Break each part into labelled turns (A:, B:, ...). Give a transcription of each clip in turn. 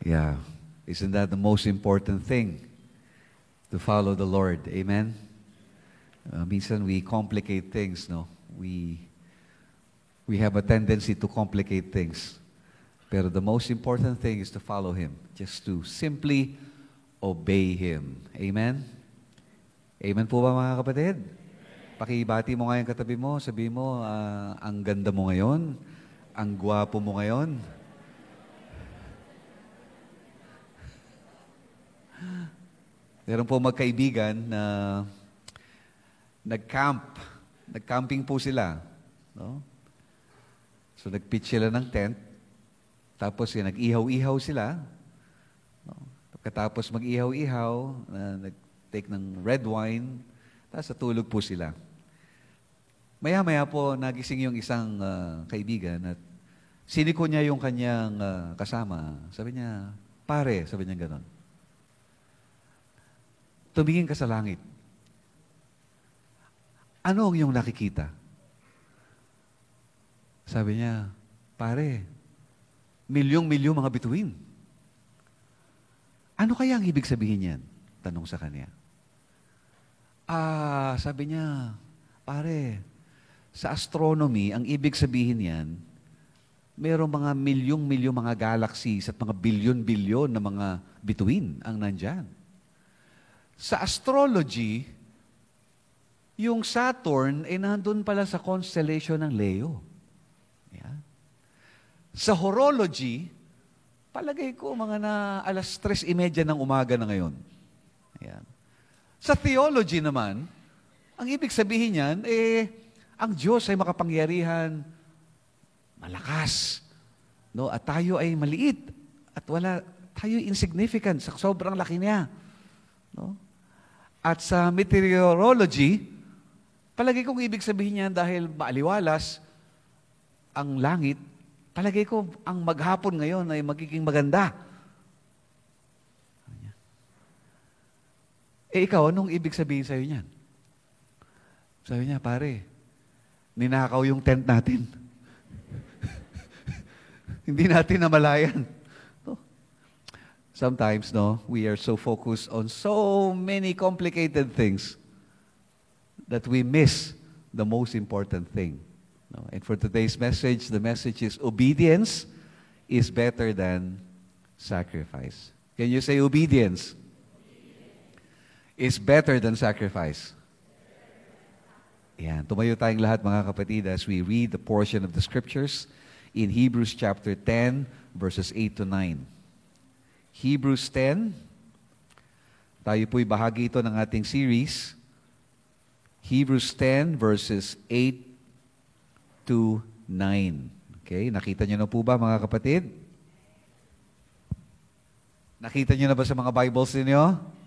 A: Yeah. Isn't that the most important thing? To follow the Lord. Amen? Minsan we complicate things, no? We have a tendency to complicate things. Pero the most important thing is to follow Him. Just to simply obey Him. Amen? Amen po ba mga kapatid? Pakibati mo nga yung katabi mo. Sabi mo, ang ganda mo ngayon. Ang gwapo mo ngayon. Meron po magkaibigan na nag-camping po sila. No? So nag-pitch sila ng tent, tapos nag-ihaw-ihaw sila. No? Pagkatapos mag-ihaw-ihaw, nag-take ng red wine, tapos natulog po sila. Maya-maya po, nagising yung isang kaibigan at siniko niya yung kanyang kasama. Sabi niya, pare, sabi niya gano'n. Tumingin ka sa langit. Ano ang iyong nakikita? Sabi niya, pare, milyong-milyong mga bituin. Ano kaya ang ibig sabihin yan? Tanong sa kanya. Sabi niya, pare, sa astronomy, ang ibig sabihin yan, mayroong mga milyong-milyong mga galaxies at mga bilyon-bilyon na mga bituin ang nandyan. Sa astrology, yung Saturn ay nandun pala sa constellation ng Leo. Yeah. Sa horology, palagay ko mga na alas 3:30 ng umaga na ngayon. Yeah. Sa theology naman, ang ibig sabihin niyan, ang Diyos ay makapangyarihan, malakas, no? At tayo ay maliit at tayo insignificant sa sobrang laki niya. No? At sa meteorology, palagay kong ibig sabihin niya dahil maaliwalas ang langit, palagay ko ang maghapon ngayon ay magiging maganda. Ikaw, anong ibig sabihin sa'yo niyan? Sabi niya, pare, ninakaw yung tent natin. Hindi natin namalayan. Sometimes, we are so focused on so many complicated things that we miss the most important thing. No? And for today's message, the message is obedience is better than sacrifice. Can you say obedience is better than sacrifice? Yan. Tumayo tayong lahat mga kapatid as we read the portion of the scriptures in Hebrews chapter 10, verses 8 to 9. Hebrews 10, tayo po'y bahagi ito ng ating series. Hebrews 10, verses 8 to 9. Okay, nakita niyo na po ba mga kapatid? Nakita niyo na ba sa mga Bibles ninyo?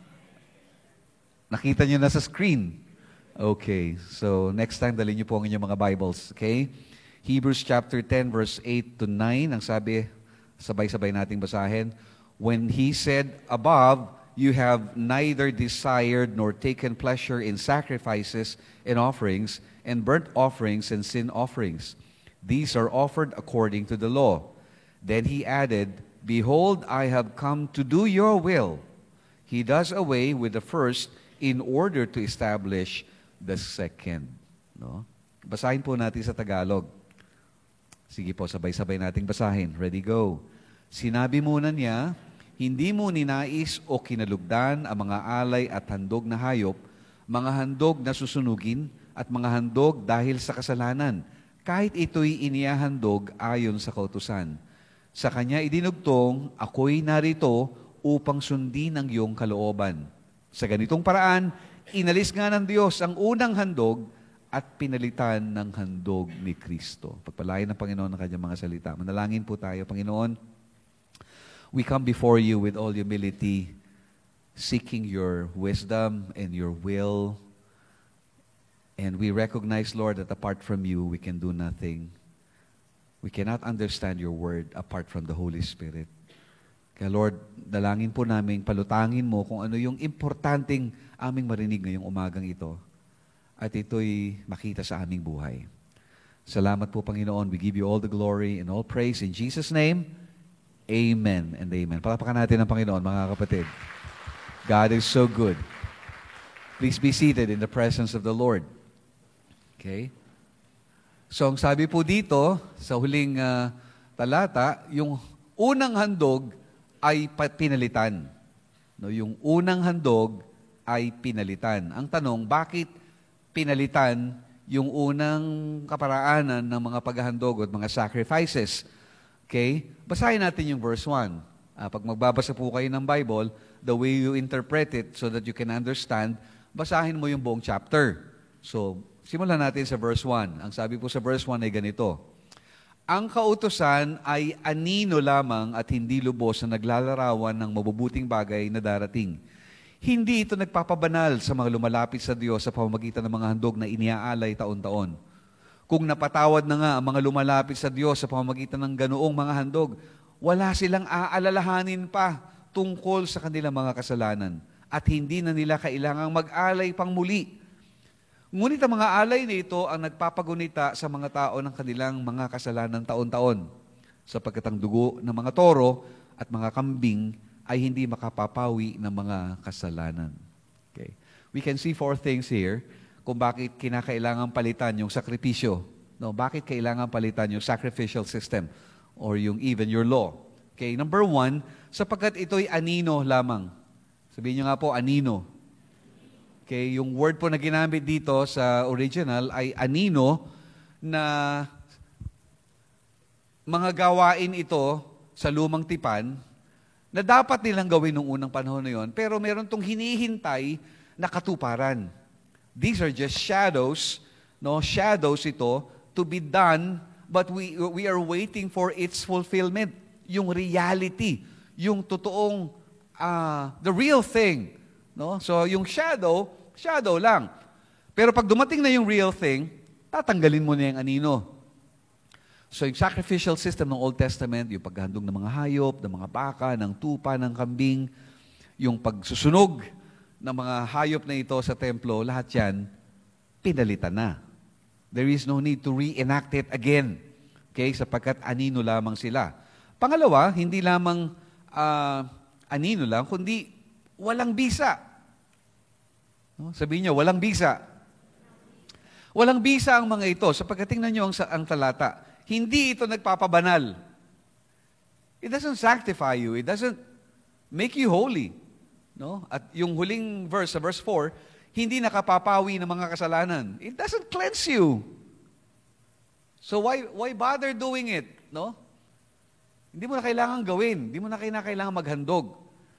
A: Nakita niyo na sa screen? Okay, so next time dalhin niyo po ang inyong mga Bibles. Okay? Hebrews chapter 10, verse 8 to 9. Ang sabi, sabay-sabay nating basahin. When he said above, you have neither desired nor taken pleasure in sacrifices and offerings, and burnt offerings and sin offerings. These are offered according to the law. Then he added, behold, I have come to do your will. He does away with the first in order to establish the second. No? Basahin po natin sa Tagalog. Sige po, sabay-sabay nating basahin. Ready, go. Sinabi muna niya, hindi mo ninais o kinalugdan ang mga alay at handog na hayop, mga handog na susunugin, at mga handog dahil sa kasalanan, kahit ito'y inihahandog ayon sa kautusan. Sa kanya idinugtong, ako'y narito upang sundin ang iyong kalooban. Sa ganitong paraan, inalis nga ng Diyos ang unang handog at pinalitan ng handog ni Kristo. Pagpalain ng Panginoon ng kanyang mga salita. Manalangin po tayo, Panginoon. We come before you with all humility, seeking your wisdom and your will. And we recognize, Lord, that apart from you, we can do nothing. We cannot understand your word apart from the Holy Spirit. Kaya Lord, dalangin po namin, palutangin mo kung ano yung importanteng aming marinig ngayong umagang ito. At ito'y makita sa aming buhay. Salamat po, Panginoon. We give you all the glory and all praise in Jesus' name. Amen and amen. Palakpakan natin ang Panginoon, mga kapatid. God is so good. Please be seated in the presence of the Lord. Okay? So, ang sabi po dito, sa huling talata, yung unang handog ay pinalitan. No, yung unang handog ay pinalitan. Ang tanong, bakit pinalitan yung unang kaparaanan ng mga paghahandog at mga sacrifices? Okay? Basahin natin yung verse 1. Pag magbabasa po kayo ng Bible, the way you interpret it so that you can understand, basahin mo yung buong chapter. So, simulan natin sa verse 1. Ang sabi po sa verse 1 ay ganito, ang kautusan ay anino lamang at hindi lubos na naglalarawan ng mabubuting bagay na darating. Hindi ito nagpapabanal sa mga lumalapit sa Diyos sa pamamagitan ng mga handog na iniaalay taon-taon. Kung napatawad na nga ang mga lumalapit sa Diyos sa pamamagitan ng ganoong mga handog, wala silang aalalahanin pa tungkol sa kanilang mga kasalanan at hindi na nila kailangang mag-alay pang muli. Ngunit ang mga alay na ito ang nagpapagunita sa mga tao ng kanilang mga kasalanan taon-taon, sapagkat ang dugo ng mga toro at mga kambing ay hindi makapapawi ng mga kasalanan. Okay. We can see four things here kung bakit kinakailangan palitan yung sakripisyo. No, bakit kailangan palitan yung sacrificial system or yung even your law. Okay, number 1, sapagkat ito'y anino lamang. Sabihin nyo nga po, anino. Okay, yung word po na ginamit dito sa original ay anino, na mga gawain ito sa lumang tipan na dapat nilang gawin noong unang panahon na yon, pero meron tong hinihintay na katuparan. These are just shadows, no? Shadows ito to be done, but we are waiting for its fulfillment. Yung reality, yung totoong, the real thing. No? So, yung shadow lang. Pero pag dumating na yung real thing, tatanggalin mo na yung anino. So, yung sacrificial system ng Old Testament, yung paghandog ng mga hayop, ng mga baka, ng tupa, ng kambing, yung pagsusunog ng mga hayop na ito sa templo, lahat yan, pinalitan na. There is no need to reenact it again. Okay? Sapagkat anino lamang sila. Pangalawa, hindi lamang anino lang, kundi walang bisa. No? Sabihin niyo, walang bisa. Walang bisa ang mga ito. Sapagkat tingnan niyo ang talata. Hindi ito nagpapabanal. It doesn't sanctify you. It doesn't make you holy. No? At yung huling verse, sa verse 4, hindi nakapapawi ng mga kasalanan. It doesn't cleanse you. So why bother doing it? No? Hindi mo na kailangan gawin. Hindi mo na kailangan maghandog.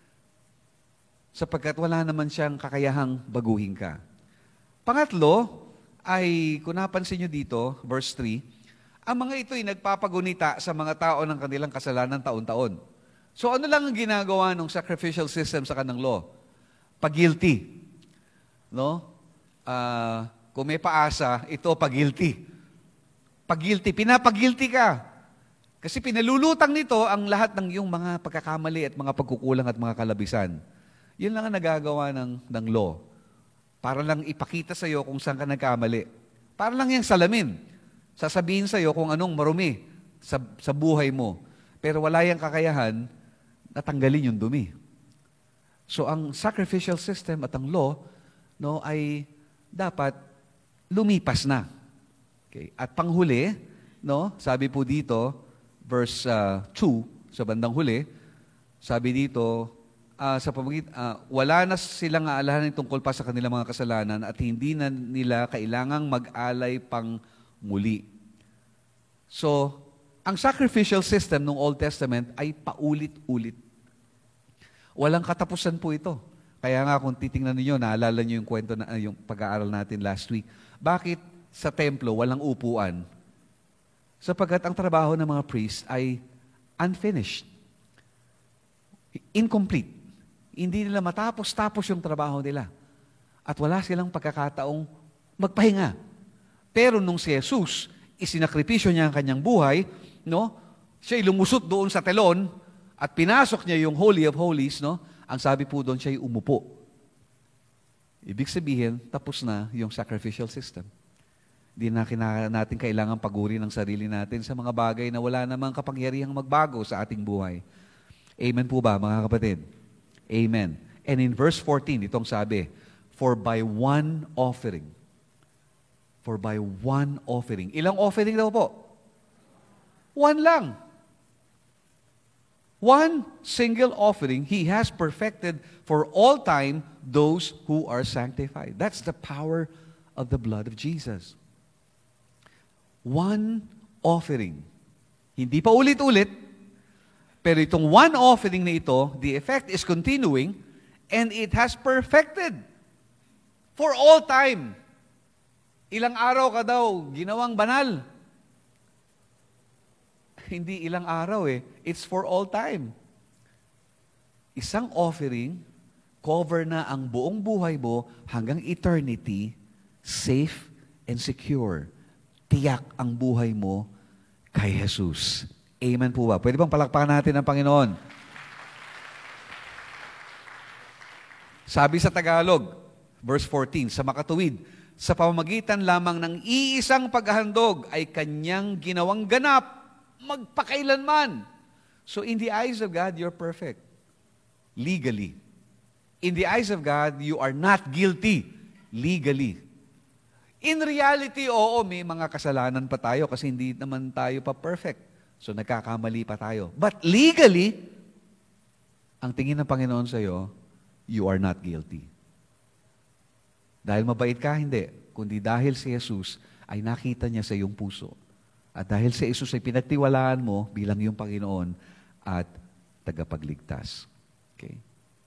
A: Sapagkat wala naman siyang kakayahang baguhin ka. Pangatlo, ay kung napansin nyo dito, verse 3, ang mga ito ay nagpapagunita sa mga tao ng kanilang kasalanan taon-taon. So ano lang ang ginagawa ng sacrificial system sa kanang law? Pag-guilty. No? Kung may paasa, ito pag-guilty. Pag-guilty, pinapag-guilty ka. Kasi pinalulutang nito ang lahat ng iyong mga pagkakamali at mga pagkukulang at mga kalabisan. Yun lang ang nagagawa ng law. Para lang ipakita sa iyo kung saan ka nagkamali. Para lang yung salamin. Sasabihin sa iyo kung anong marumi sa buhay mo. Pero wala yung kakayahan na tanggalin yung dumi. So ang sacrificial system at ang law, no, ay dapat lumipas na. Okay. At panghuli, no, sabi po dito, verse 2, sa bandang huli, sabi dito, wala na silang aalahanin tungkol pa sa kanilang mga kasalanan at hindi na nila kailangang mag-alay pang muli. So, ang sacrificial system ng Old Testament ay paulit-ulit. Walang katapusan po ito. Kaya nga kung titingnan niyo, naalala niyo yung kwento na yung pag-aaral natin last week. Bakit sa templo walang upuan? Sapagkat ang trabaho ng mga priest ay unfinished. Incomplete. Hindi nila matapos-tapos yung trabaho nila. At wala silang pagkakataong magpahinga. Pero nung si Jesus, isinakripisyo niya ang kanyang buhay, no? Siya'y lumusot doon sa telon at pinasok niya yung Holy of Holies, no? Ang sabi po doon, siya'y umupo. Ibig sabihin, tapos na yung sacrificial system. Hindi na natin kailangan paguri ng sarili natin sa mga bagay na wala namang kapangyarihang magbago sa ating buhay. Amen po ba, mga kapatid? Amen. And in verse 14, itong sabi, for by one offering. Ilang offering daw po? One lang. One single offering, He has perfected for all time those who are sanctified. That's the power of the blood of Jesus. One offering. Hindi pa ulit-ulit, pero itong one offering na ito, the effect is continuing, and it has perfected for all time. Ilang araw ka daw ginawang banal? Hindi ilang araw It's for all time. Isang offering, cover na ang buong buhay mo hanggang eternity, safe and secure. Tiyak ang buhay mo kay Jesus. Amen po ba? Pwede bang palakpakan natin ang Panginoon? Sabi sa Tagalog, verse 14, sa makatuwid, sa pamamagitan lamang ng iisang paghahandog ay kanyang ginawang ganap magpakailanman. So in the eyes of God, you're perfect. Legally. In the eyes of God, you are not guilty. Legally. In reality, oo, may mga kasalanan pa tayo kasi hindi naman tayo pa perfect. So nagkakamali pa tayo. But legally, ang tingin ng Panginoon sa iyo, you are not guilty. Dahil mabait ka, hindi. Kundi dahil si Jesus ay nakita niya sa iyong puso. At dahil si Jesus ay pinagtiwalaan mo bilang iyong Panginoon at tagapagligtas. Okay?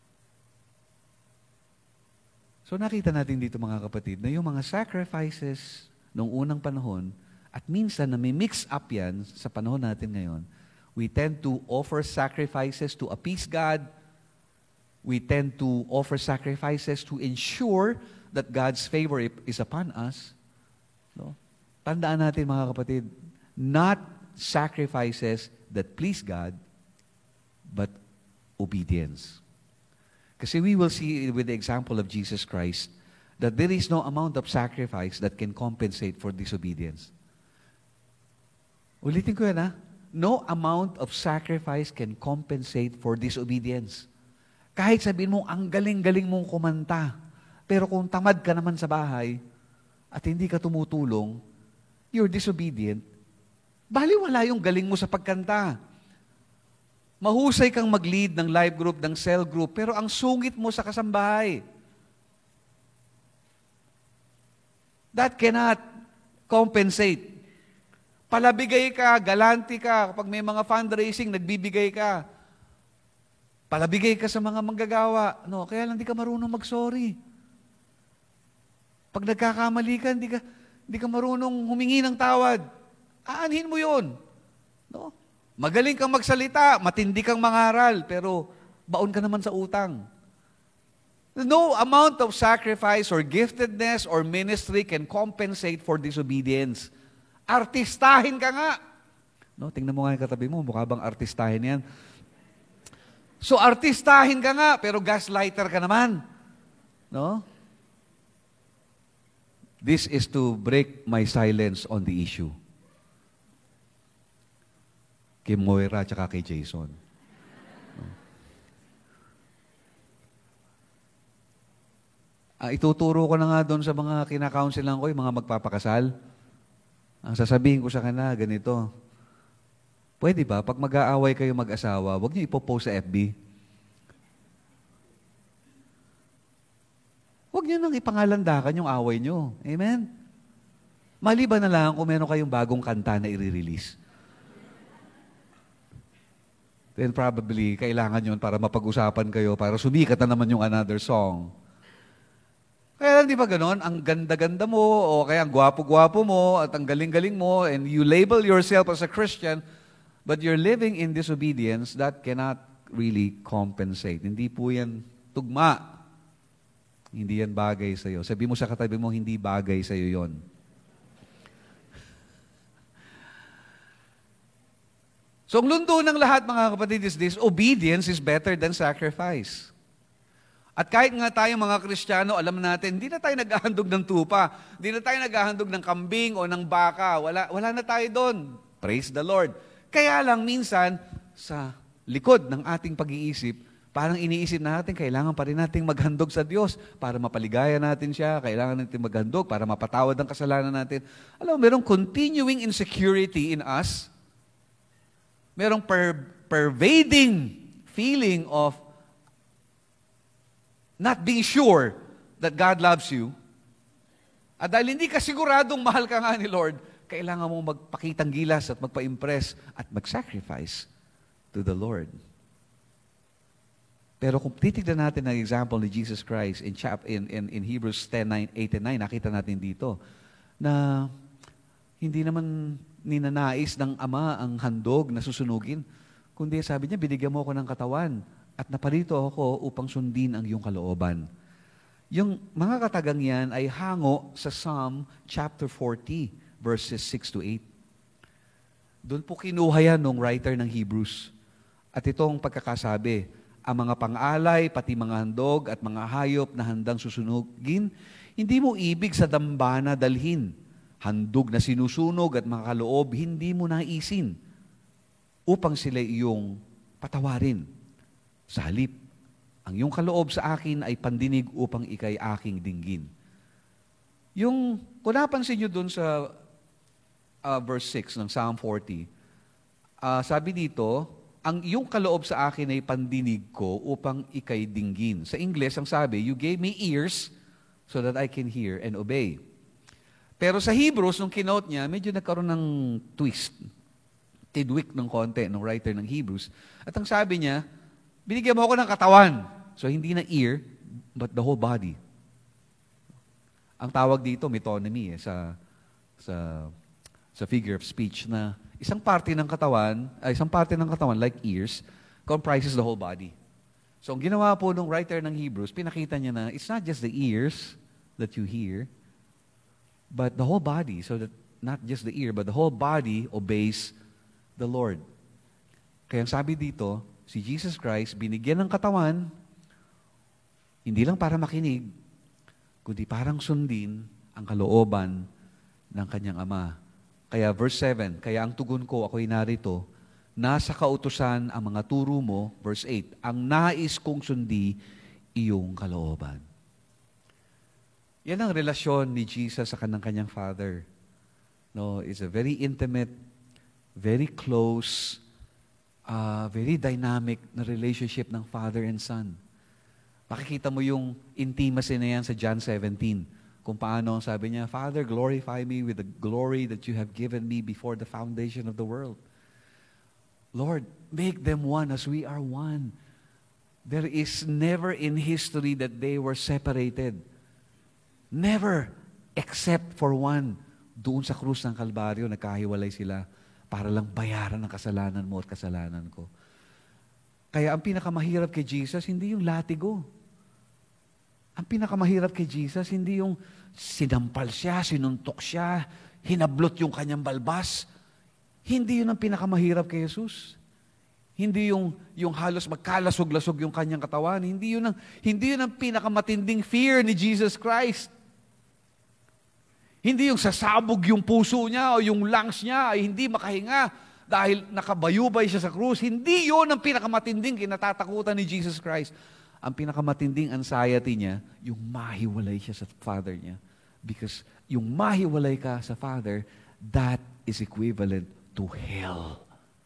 A: So nakita natin dito mga kapatid na yung mga sacrifices noong unang panahon at minsan na may mix up yan sa panahon natin ngayon, we tend to offer sacrifices to appease God. We tend to offer sacrifices to ensure that God's favor is upon us. No? Tandaan natin mga kapatid, not sacrifices that please God, but obedience. Kasi we will see with the example of Jesus Christ that there is no amount of sacrifice that can compensate for disobedience. Ulitin ko yan No amount of sacrifice can compensate for disobedience. Kahit sabihin mo, ang galing-galing mong kumanta, pero kung tamad ka naman sa bahay at hindi ka tumutulong, you're disobedient, baliwala yung galing mo sa pagkanta. Mahusay kang mag-lead ng live group, ng cell group, pero ang sungit mo sa kasambahay. That cannot compensate. Palabigay ka, galanti ka, kapag may mga fundraising, nagbibigay ka. Palabigay ka sa mga manggagawa. No, kaya lang di ka marunong mag-sorry. Pag nagkakamali ka, hindi ka marunong humingi ng tawad. Aanhin mo yun. No? Magaling kang magsalita, matindi kang mangaral, pero baon ka naman sa utang. No amount of sacrifice or giftedness or ministry can compensate for disobedience. Artistahin ka nga. No, tingnan mo nga yung katabi mo, mukha bang artistahin yan? So artistahin ka nga, pero gaslighter ka naman. No? This is to break my silence on the issue. Kay Moira at kay Jason. Ituturo ko na nga doon sa mga kinakaunselan ko, yung mga magpapakasal. Ang sasabihin ko sa kanila, ganito, pwede ba, pag mag-aaway kayo mag-asawa, huwag niyo ipopost sa FB. Huwag niyo nang ipangalandakan yung away niyo. Amen? Maliban na lang kung meron kayong bagong kanta na i-release. Then probably, kailangan yun para mapag-usapan kayo, para sumikat na naman yung another song. Kaya lang di ba ganon? Ang ganda-ganda mo, o kaya ang gwapo-gwapo mo, at ang galing-galing mo, and you label yourself as a Christian, but you're living in disobedience, that cannot really compensate. Hindi po yan tugma. Hindi yan bagay sa'yo. Sabi mo sa katabi mo, hindi bagay sa'yo yon. So, ang lundo ng lahat, mga kapatid, is this: obedience is better than sacrifice. At kahit nga tayong mga Kristiyano, alam natin, hindi na tayo naghahandog ng tupa. Hindi na tayo naghahandog ng kambing o ng baka. Wala na tayo doon. Praise the Lord. Kaya lang minsan, sa likod ng ating pag-iisip, parang iniisip natin, kailangan pa rin nating maghandog sa Diyos para mapaligaya natin siya. Kailangan natin maghandog para mapatawad ang kasalanan natin. Alam mo, merong continuing insecurity in us. Merong pervading feeling of not being sure that God loves you. At dahil hindi ka siguradong mahal ka nga ni Lord, kailangan mo magpakitang gilas at magpa-impress at mag-sacrifice to the Lord. Pero kung titignan natin ang example ni Jesus Christ in Hebrews 10:8 and 9, nakita natin dito na hindi naman ninanais ng Ama ang handog na susunugin, kundi sabi niya, binigyan mo ako ng katawan at naparito ako upang sundin ang iyong kalooban. Yung mga katagang yan ay hango sa Psalm chapter 40, verses 6 to 8. Doon po kinuha yan ng writer ng Hebrews. At itong pagkakasabi, ang mga pang-alay, pati mga handog at mga hayop na handang susunugin, hindi mo ibig sa dambana dalhin. Handog na sinusunog at mga kaloob, hindi mo naisin upang sila iyong patawarin. Sa halip, ang iyong kaloob sa akin ay pandinig upang ikay aking dinggin. Kung napansin nyo dun sa verse 6 ng Psalm 40, sabi dito, ang iyong kaloob sa akin ay pandinig ko upang ikay dinggin. Sa English, ang sabi, you gave me ears so that I can hear and obey. Pero sa Hebrews, nung kinote niya, medyo nagkaroon ng twist. Tidwik ng konti ng writer ng Hebrews. At ang sabi niya, binigyan mo ako ng katawan. So, hindi na ear, but the whole body. Ang tawag dito, metonymy, sa figure of speech, na isang parte ng katawan, like ears, comprises the whole body. So, ang ginawa po ng writer ng Hebrews, pinakita niya na it's not just the ears that you hear, but the whole body. So that not just the ear, but the whole body obeys the Lord. Kaya ang sabi dito, si Jesus Christ, binigyan ng katawan, hindi lang para makinig, kundi parang sundin ang kalooban ng kanyang Ama. Kaya verse 7, kaya ang tugon ko, ako'y narito, nasa kautusan ang mga turo mo, verse 8, ang nais kong sundi iyong kalooban. Yan ang relasyon ni Jesus sa kanyang Father. No, it's a very intimate, very close, very dynamic na relationship ng Father and Son. Makikita mo yung intimacy na yan sa John 17. Kung paano, sabi niya, Father, glorify me with the glory that you have given me before the foundation of the world. Lord, make them one as we are one. There is never in history that they were separated. Never, except for one. Doon sa krus ng Kalbaryo, nagkahiwalay sila para lang bayaran ang kasalanan mo at kasalanan ko. Kaya ang pinakamahirap kay Jesus, hindi yung latigo. Ang pinakamahirap kay Jesus, hindi yung sinampal siya, sinuntok siya, hinablot yung kanyang balbas. Hindi yun ang pinakamahirap kay Jesus. Hindi yung halos magkalasog-lasog yung kanyang katawan. Hindi yun ang pinakamatinding fear ni Jesus Christ. Hindi yung sasabog yung puso niya o yung lungs niya ay hindi makahinga dahil nakabayubay siya sa krus. Hindi yun ang pinakamatinding kinatatakutan ni Jesus Christ. Ang pinakamatinding anxiety niya, yung mahiwalay siya sa Father niya. Because yung mahiwalay ka sa Father, that is equivalent to hell.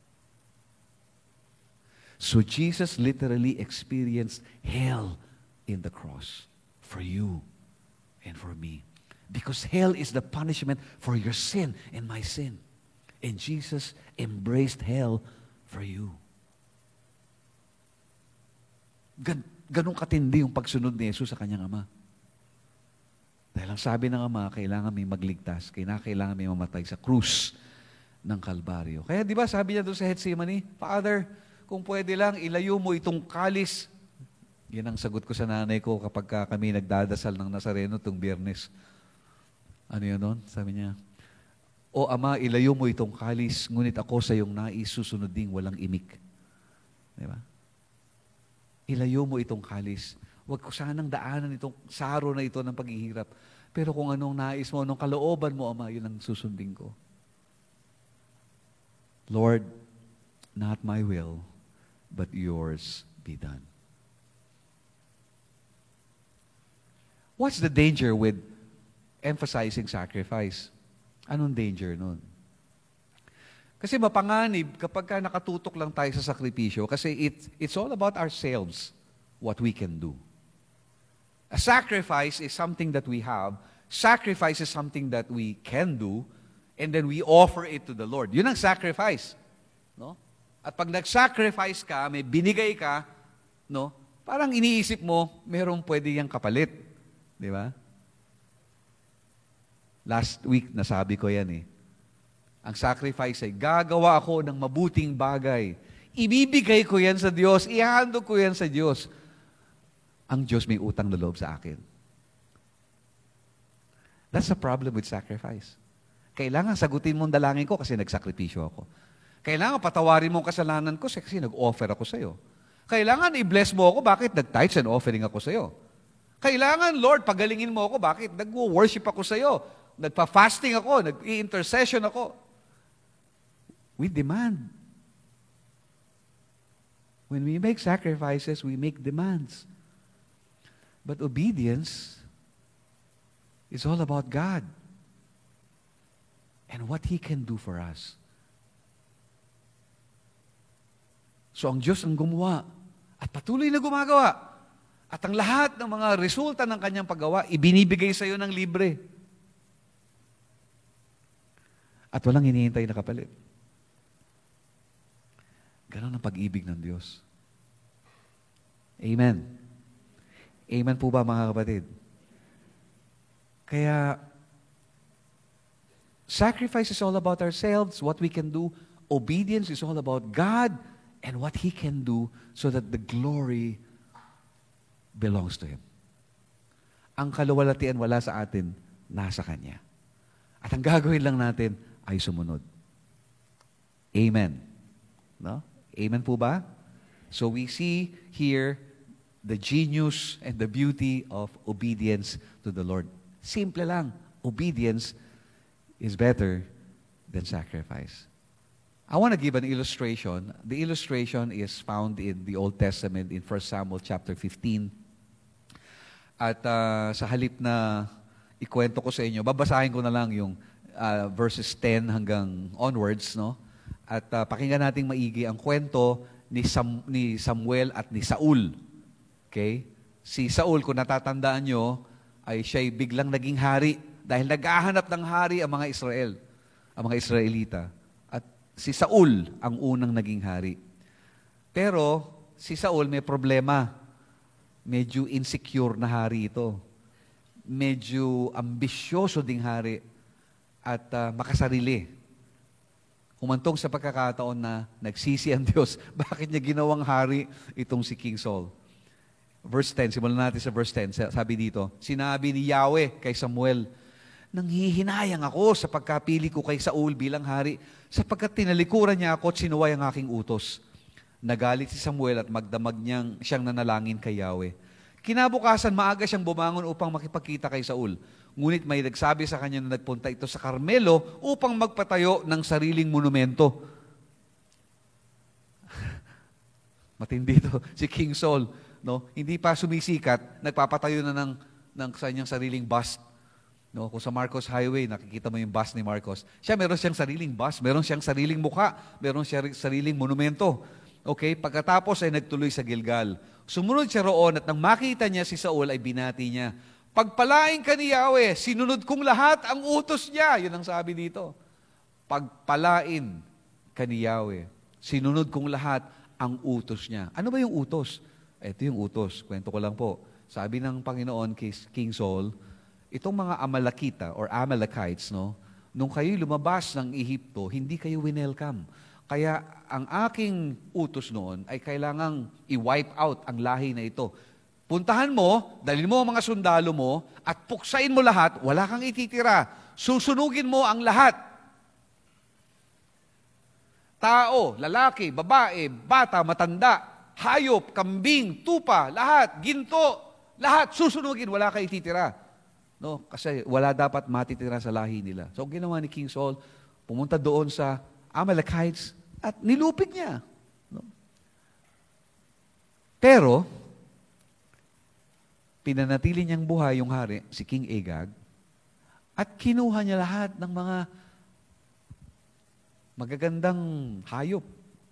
A: So Jesus literally experienced hell in the cross for you and for me. Because hell is the punishment for your sin and my sin. And Jesus embraced hell for you. Ganong katindi yung pagsunod ni Jesus sa kanyang Ama. Dahil ang sabi ng Ama, kailangan may magligtas, kailangan may mamatay sa krus ng Kalbaryo. Kaya di ba sabi niya doon sa Gethsemane, Father, kung pwede lang, ilayo mo itong kalis. Yan ang sagot ko sa nanay ko kapag kami nagdadasal ng Nazareno itong Biyernes. Ano yun nun? Sabi niya, O Ama, ilayo mo itong kalis, ngunit ako sa iyong nais susunod ding walang imik. Di ba? Ilayo mo itong kalis. Huwag ko sanang daanan itong saro na ito ng paghihirap. Pero kung anong nais mo, anong kalooban mo, Ama, yun ang susundin ko. Lord, not my will, but yours be done. What's the danger with emphasizing sacrifice? Anong danger nun? Kasi mapanganib kapag ka nakatutok lang tayo sa sakripisyo kasi it's all about ourselves, what we can do. A sacrifice is something that we have. Sacrifice is something that we can do, and then we offer it to the Lord. Yun ang sacrifice. No? At pag nag-sacrifice ka, may binigay ka, no? Parang iniisip mo, merong pwede yung kapalit. Di ba? Last week, nasabi ko yan eh. Ang sacrifice ay, gagawa ako ng mabuting bagay. Ibibigay ko yan sa Diyos. Ihahandog ko yan sa Diyos. Ang Diyos may utang na loob sa akin. That's the problem with sacrifice. Kailangan sagutin mo ang dalangin ko kasi nagsakripisyo ako. Kailangan patawarin mo ang kasalanan ko kasi nag-offer ako sa iyo. Kailangan i-bless mo ako, bakit nag-tithes and offering ako sa iyo. Kailangan, Lord, pagalingin mo ako, bakit nag-worship ako sa iyo. Nagpa-fasting ako, nag-i-intercession ako. We demand. When we make sacrifices, we make demands. But obedience is all about God and what He can do for us. So ang Diyos ang gumawa at patuloy na gumagawa. At ang lahat ng mga resulta ng kanyang paggawa, ibinibigay sa iyo ng libre. At walang hinihintay na kapalit. Ganon ang pag-ibig ng Diyos. Amen. Amen po ba mga kapatid? Kaya, sacrifice is all about ourselves, what we can do. Obedience is all about God and what He can do so that the glory belongs to Him. Ang kaluwalhatian wala sa atin, nasa Kanya. At ang gagawin lang natin ay sumunod. Amen. No? Amen po ba? So we see here the genius and the beauty of obedience to the Lord. Simple lang. Obedience is better than sacrifice. I want to give an illustration. The illustration is found in the Old Testament in 1 Samuel chapter 15. At sa halip na ikwento ko sa inyo, babasahin ko na lang yung verses 10 hanggang onwards, no? At pakinggan nating maigi ang kwento ni Samuel at ni Saul. Okay? Si Saul, kung natatandaan nyo, ay siya'y biglang naging hari dahil naghahanap ng hari ang mga Israel, ang mga Israelita. At si Saul ang unang naging hari. Pero si Saul may problema. Medyo insecure na hari ito. Medyo ambisyoso ding hari at makasarili. Humantong sa pagkakataon na nagsisi ang Diyos. Bakit niya ginawang hari itong si King Saul? Verse 10, simulan natin sa verse 10. Sabi dito, sinabi ni Yahweh kay Samuel, nanghihinayang ako sa pagkapili ko kay Saul bilang hari, sapagkat tinalikuran niya ako at sinuway ang aking utos. Nagalit si Samuel at magdamag siyang nanalangin kay Yahweh. Kinabukasan, maaga siyang bumangon upang makipagkita kay Saul. Ngunit may nagsabi sa kanya na nagpunta ito sa Carmelo upang magpatayo ng sariling monumento. Matindi ito, si King Saul. No? Hindi pa sumisikat, nagpapatayo na ng kanyang sariling bust. No? Kung sa Marcos Highway, nakikita mo yung bust ni Marcos. Meron siyang sariling bust, meron siyang sariling mukha, meron siyang sariling monumento. Okay? Pagkatapos ay nagtuloy sa Gilgal. Sumunod siya roon at nang makita niya si Saul ay binati niya. Pagpalain ka ni Yahweh, sinunod kong lahat ang utos niya. Yun ang sabi dito. Pagpalain ka ni Yahweh, sinunod kong lahat ang utos niya. Ano ba yung utos? Ito yung utos. Kwento ko lang po. Sabi ng Panginoon kay King Saul, itong mga Amalekita or Amalekites, no, nung kayo lumabas ng Ehipto, hindi kayo winelcome. Kaya ang aking utos noon ay kailangang i-wipe out ang lahi na ito. Puntahan mo, dalhin mo ang mga sundalo mo, at puksain mo lahat, wala kang ititira. Susunugin mo ang lahat. Tao, lalaki, babae, bata, matanda, hayop, kambing, tupa, lahat, ginto, Lahat susunugin, wala kayo ititira. No? Kasi wala dapat matitira sa lahi nila. So, ang ginawa ni King Saul, pumunta doon sa Amalekites at nilupig niya. No? Pero, pinanatili niyang buhay yung hari, si King Agag, at kinuha niya lahat ng mga magagandang hayop.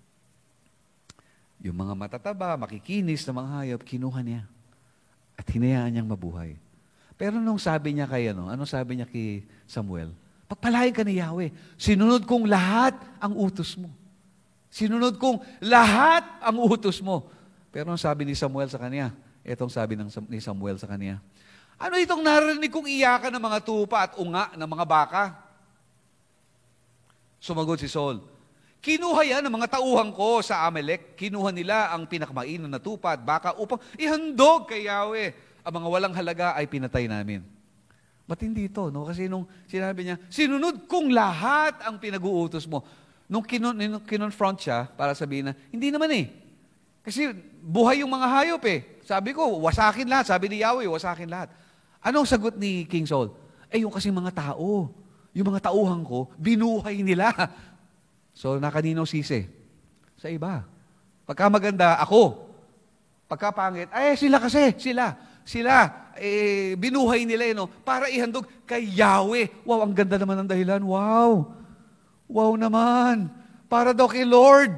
A: Yung mga matataba, makikinis na mga hayop, kinuha niya. At hinayaan niyang mabuhay. Pero nung sabi niya kay anong sabi niya kay Samuel? Pagpalain ka ni Yahweh. Sinunod kong lahat ang utos mo. Sinunod kong lahat ang utos mo. Pero ang sabi ni Samuel sa kanya, etong sabi ni Samuel sa kanya, ano itong narinig kong iyakan ng mga tupa at unga ng mga baka? Sumagot si Saul, kinuha yan ng mga tauhan ko sa Amalek. Kinuha nila ang pinakamainan na tupa at baka upang ihandog kay Yahweh. Ang mga walang halaga ay pinatay namin. Ba't hindi ito? No? Kasi nung sinabi niya, sinunod kong lahat ang pinag-uutos mo. Nung kinonfront siya, para sabihin na, hindi naman eh. Kasi buhay yung mga hayop eh. Sabi ko, wasakin lahat. Sabi ni Yahweh, wasakin lahat. Anong sagot ni King Saul? Eh, yung kasi mga tao. Yung mga tauhan ko, binuhay nila. So, nakanino sisi? Sa iba. Pagka maganda, ako. Pagka pangit, sila kasi, sila. Binuhay nila, no? Para ihandog kay Yahweh. Wow, ang ganda naman ng dahilan. Wow. Wow naman. Para daw kay Lord.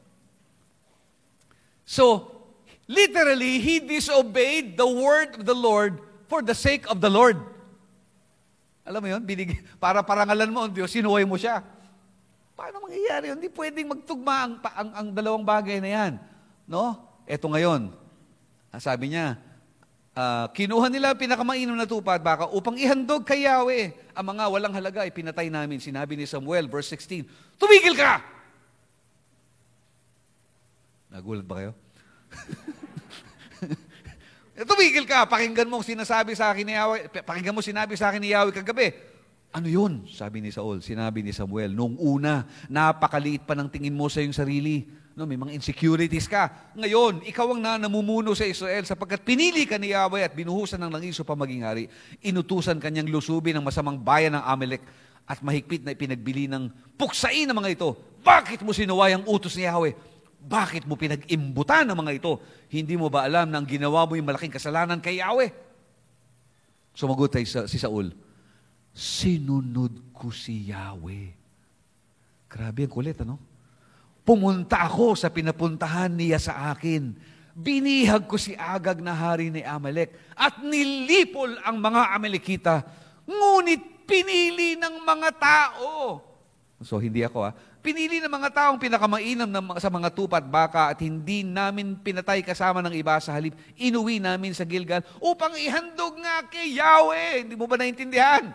A: So, literally, he disobeyed the word of the Lord for the sake of the Lord. Alam mo yun? Para parangalan mo ang Diyos, sinuhay mo siya. Paano mangyayari yun? Hindi pwedeng magtugma ang dalawang bagay na yan. No? Eto ngayon, sabi niya, kinuha nila pinakamainom na tupa at baka upang ihandog kay Yahweh. Ang mga walang halaga ay pinatay namin. Sinabi ni Samuel, verse 16, tumigil ka! Nagulat ba kayo? Tumigil ka, pakinggan mo sinasabi sa akin ni Yahweh. Pakinggan mo sinabi sa akin ni Yahweh kagabi. Ano yun? Sabi ni Saul, sinabi ni Samuel, nung una, napakaliit pa ng tingin mo sa iyong sarili. No, may mga insecurities ka. Ngayon, ikaw ang namumuno sa Israel sapagkat pinili ka ni Yahweh at binuhusan ng langis upang maging hari. Inutusan kanyang lusubin ng masamang bayan ng Amalek at mahigpit na ipinagbili ng puksain ng mga ito. Bakit mo sinuway ang utos ni Yahweh? Bakit mo pinag-imbutan ng mga ito? Hindi mo ba alam na ang ginawa mo yung malaking kasalanan kay Yahweh? Sumagot si Saul, sinunod ko si Yahweh. Grabe ang kulit, ano? Pumunta ako sa pinapuntahan niya sa akin. Binihag ko si Agag na hari ni Amalek at nilipol ang mga Amalekita. Ngunit pinili ng mga tao. So, hindi ako Pinili ng mga taong pinakamainam sa mga tupa at baka at hindi namin pinatay kasama ng iba sa halip. Inuwi namin sa Gilgal upang ihandog nga kay Yahweh. Hindi mo ba naintindihan?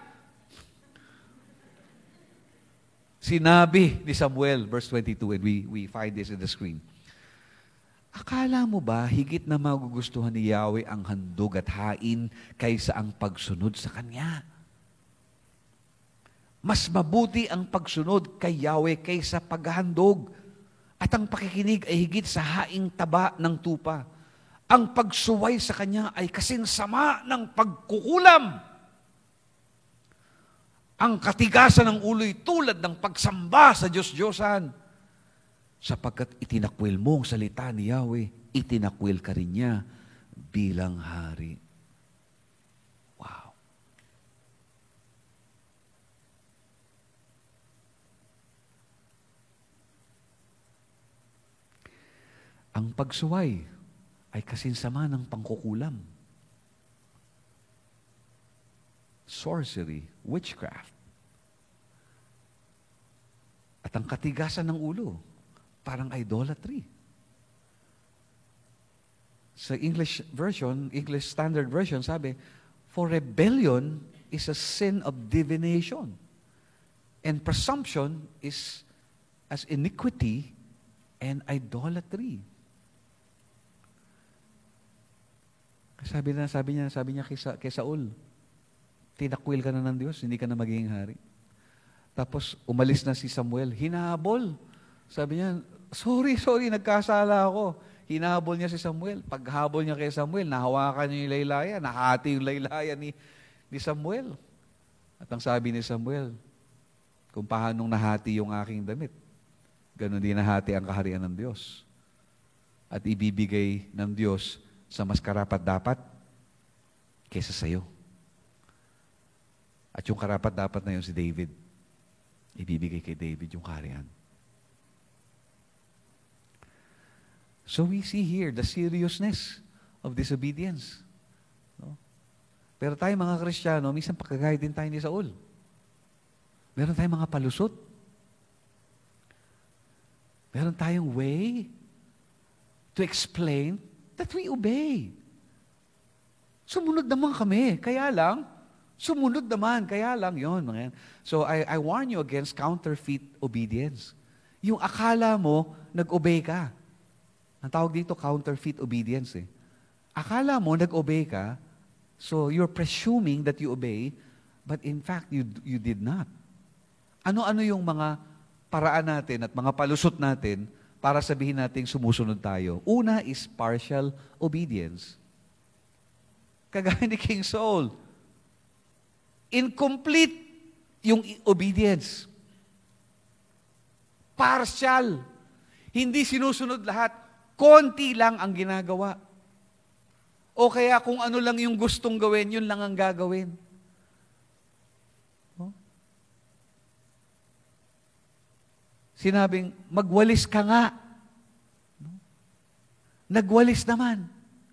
A: Sinabi ni Samuel, verse 22, and we find this in the screen. Akala mo ba higit na magugustuhan ni Yahweh ang handog at hain kaysa ang pagsunod sa Kanya? Mas mabuti ang pagsunod kay Yahweh kaysa paghahandog. At ang pakikinig ay higit sa haing taba ng tupa. Ang pagsuway sa Kanya ay kasinsama ng pagkukulam. Ang katigasan ng ulo'y tulad ng pagsamba sa Diyos-Diyosan. Sapagkat itinakwil mo ang salita ni Yahweh, itinakwil ka rin niya bilang hari. Wow. Ang pagsuway ay kasinsama ng pangkukulam. Sorcery, witchcraft. At ang katigasan ng ulo, parang idolatry. Sa English version, English Standard Version, sabi, for rebellion is a sin of divination. And presumption is as iniquity and idolatry. Sabi niya kay Saul, tinakwil ka na ng Diyos, hindi ka na magiging hari. Tapos umalis na si Samuel, hinahabol. Sabi niya, sorry, nagkasala ako. hinahabol niya si Samuel. Paghabol niya kay Samuel, nahawakan niya yung laylayan, nahati yung laylayan ni Samuel. At ang sabi ni Samuel, kung paanong nahati yung aking damit, ganun din nahati ang kaharian ng Diyos. At ibibigay ng Diyos sa mas karapat-dapat kaysa sa iyo. At yung karapat-dapat na yun si David. Ibibigay kay David yung kaharian. So we see here the seriousness of disobedience. No? Pero tayo mga Kristiyano, minsan pagkagaya din tayo ni Saul. Meron tayong mga palusot. Meron tayong way to explain that we obey. Sumunod naman kami. Kaya lang, sumunod naman. Kaya lang yun. Mga yan. So I warn you against counterfeit obedience. Yung akala mo, nag-obey ka. Ang tawag dito, counterfeit obedience. Akala mo, nag-obey ka, so you're presuming that you obey, but in fact, you did not. Ano-ano yung mga paraan natin at mga palusot natin para sabihin natin sumusunod tayo? Una is partial obedience. Kagaya ni King Saul. Incomplete yung obedience. Partial. Hindi sinusunod lahat. Konti lang ang ginagawa. O kaya kung ano lang yung gustong gawin, yun lang ang gagawin. Oh? Sinabing, magwalis ka nga. Nagwalis naman.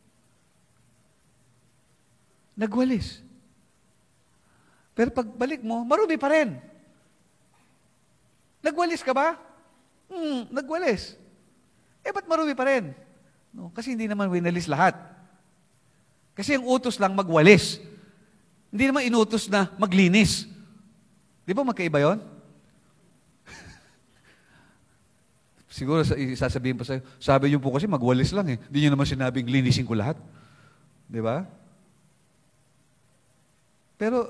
A: Nagwalis. Pero pagbalik mo, marumi pa rin. Nagwalis ka ba? Nagwalis. Ba't marumi pa rin? No, kasi hindi naman winalis lahat. Kasi ang utos lang magwalis. Hindi naman inutos na maglinis. Di ba magkaiba yun? Siguro isasabihin pa sa'yo, sabi niyo po kasi magwalis lang eh. Hindi niyo naman sinabing linisin ko lahat. Di ba? Pero,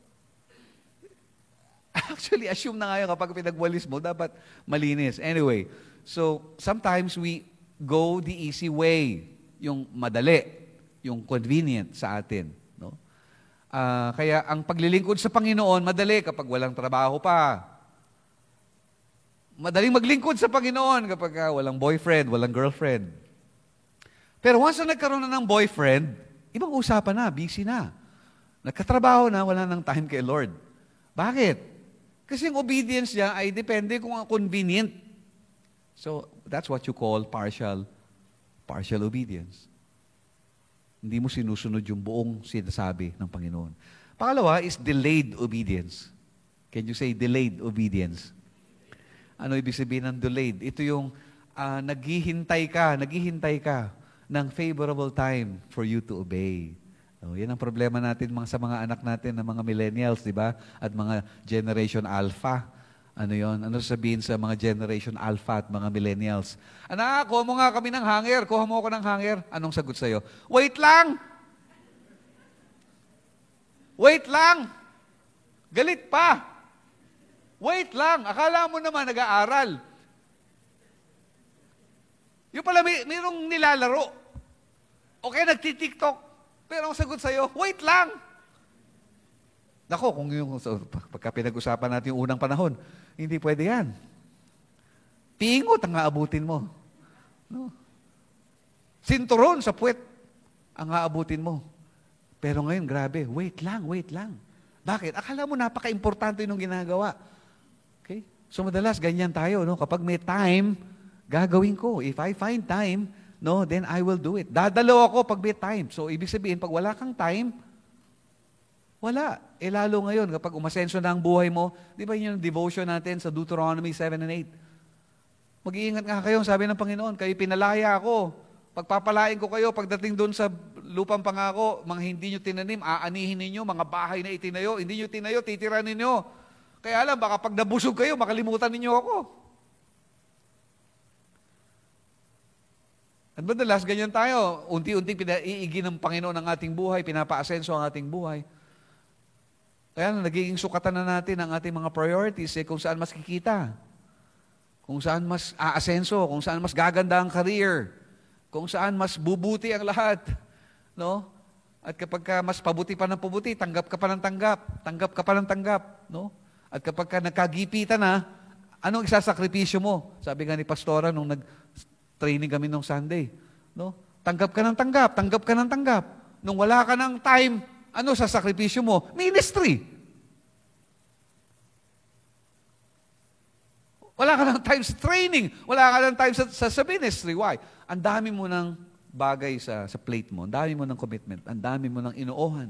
A: actually, assume na ngayon kapag pinagwalis mo, dapat malinis. Anyway, so, sometimes we go the easy way, yung madali, yung convenient sa atin. No? Kaya ang paglilingkod sa Panginoon, madali kapag walang trabaho pa. Madaling maglingkod sa Panginoon kapag walang boyfriend, walang girlfriend. Pero once na nagkaroon na ng boyfriend, ibang usapan na, busy na. Nagkatrabaho na, wala nang time kay Lord. Bakit? Kasi yung obedience niya ay depende kung convenient. So, that's what you call partial obedience. Hindi mo sinusunod yung buong sinasabi ng Panginoon. Pangalawa is delayed obedience. Can you say delayed obedience? Ano ibig sabihin ng delayed? Ito yung naghihintay ka ng favorable time for you to obey. Yan ang problema natin sa mga anak natin na mga millennials, di ba? At mga Generation Alpha. Ano yon? Ano sabihin sa mga Generation Alpha at mga millennials? Anak, kuha mo nga kami ng hanger. Kuha mo ako ng hanger. Anong sagot sa'yo? Wait lang! Wait lang! Galit pa! Wait lang! Akala mo naman nag-aaral. Yung pala mayroong nilalaro. Okay, nagtitiktok. Pero ang sagot sa'yo, wait lang! Nako, kung yung pagka pinag-usapan natin yung unang panahon, hindi pwede yan. Pingot ang aabutin mo. No? Sinturon sa puwet ang aabutin mo. Pero ngayon, grabe, wait lang. Bakit? Akala mo napaka-importante yung ginagawa. Okay? So madalas, ganyan tayo. No? Kapag may time, gagawin ko. If I find time, no, then I will do it. Dadalo ako pag may time. So ibig sabihin, pag wala kang time, wala. Lalo ngayon, kapag umasenso na ang buhay mo, di ba yun yung devotion natin sa Deuteronomy 7 and 8? Mag-iingat nga kayo, sabi ng Panginoon, kayo pinalaya ako. Pagpapalain ko kayo, pagdating doon sa lupang pangako, mga hindi nyo tinanim, aanihin ninyo, mga bahay na itinayo, hindi nyo tinayo, titira ninyo. Kaya alam, baka pag nabusog kayo, makalimutan ninyo ako. At madalas, ganyan tayo. Unti-unti pinaiigi ng Panginoon ang ating buhay, pinapa-asenso ang ating buhay. Kaya nagiging sukatan na natin ang ating mga priorities kung saan mas kikita, kung saan mas aasenso, kung saan mas gaganda ang career, kung saan mas bubuti ang lahat. No? At kapag ka mas pabuti pa ng pabuti, tanggap ka pa ng tanggap. Tanggap ka pa ng tanggap. No? At kapag ka nagkagipitan na, anong isasakripisyo mo? Sabi nga ni Pastora nung nag-training kami nung Sunday. No? Tanggap ka ng tanggap. Tanggap ka ng tanggap. Nung wala ka ng time, ano sa sakripisyo mo? Ministry. Wala ka ng time sa training. Wala ka ng time sa ministry. Why? Ang dami mo ng bagay sa plate mo. Ang dami mo ng commitment. Ang dami mo ng inuohan.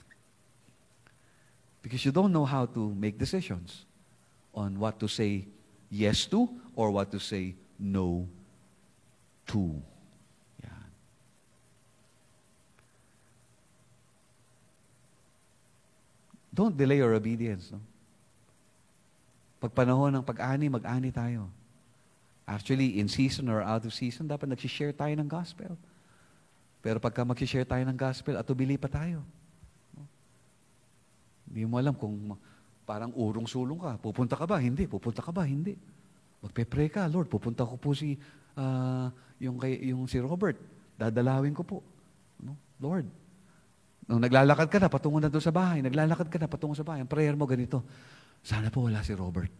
A: Because you don't know how to make decisions on what to say yes to or what to say no to. Yan. Don't delay your obedience. No? Pag panahon ng pag-ani, mag-ani tayo. Actually, in season or out of season, dapat nag-share tayo ng gospel. Pero pagka mag-share tayo ng gospel, atubili pa tayo. No? Hindi mo alam kung parang urong-sulong ka. Pupunta ka ba? Hindi. Pupunta ka ba? Hindi. Magpe-pray ka, Lord, pupunta ko po yung si Robert. Dadalawin ko po. No? Lord. Nung naglalakad ka na, patungo na doon sa bahay. Naglalakad ka na, patungo sa bahay. Ang prayer mo ganito, sana po wala si Robert.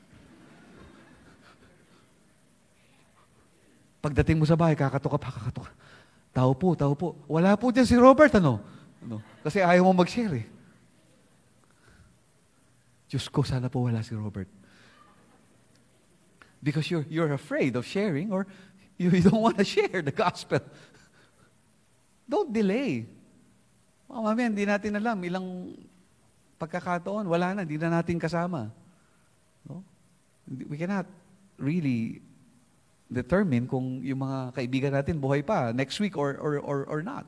A: Pagdating mo sa bahay, kakatok ka. Tao po. Wala po dyan si Robert, ano? Kasi ayaw mo mag-share eh. Diyos ko, sana po wala si Robert. Because you're afraid of sharing or you don't want to share the gospel. Don't delay. Mamaya, hindi natin alam ilang pagkakataon, wala na, hindi na natin kasama. No? We cannot really determine kung yung mga kaibigan natin buhay pa next week or not.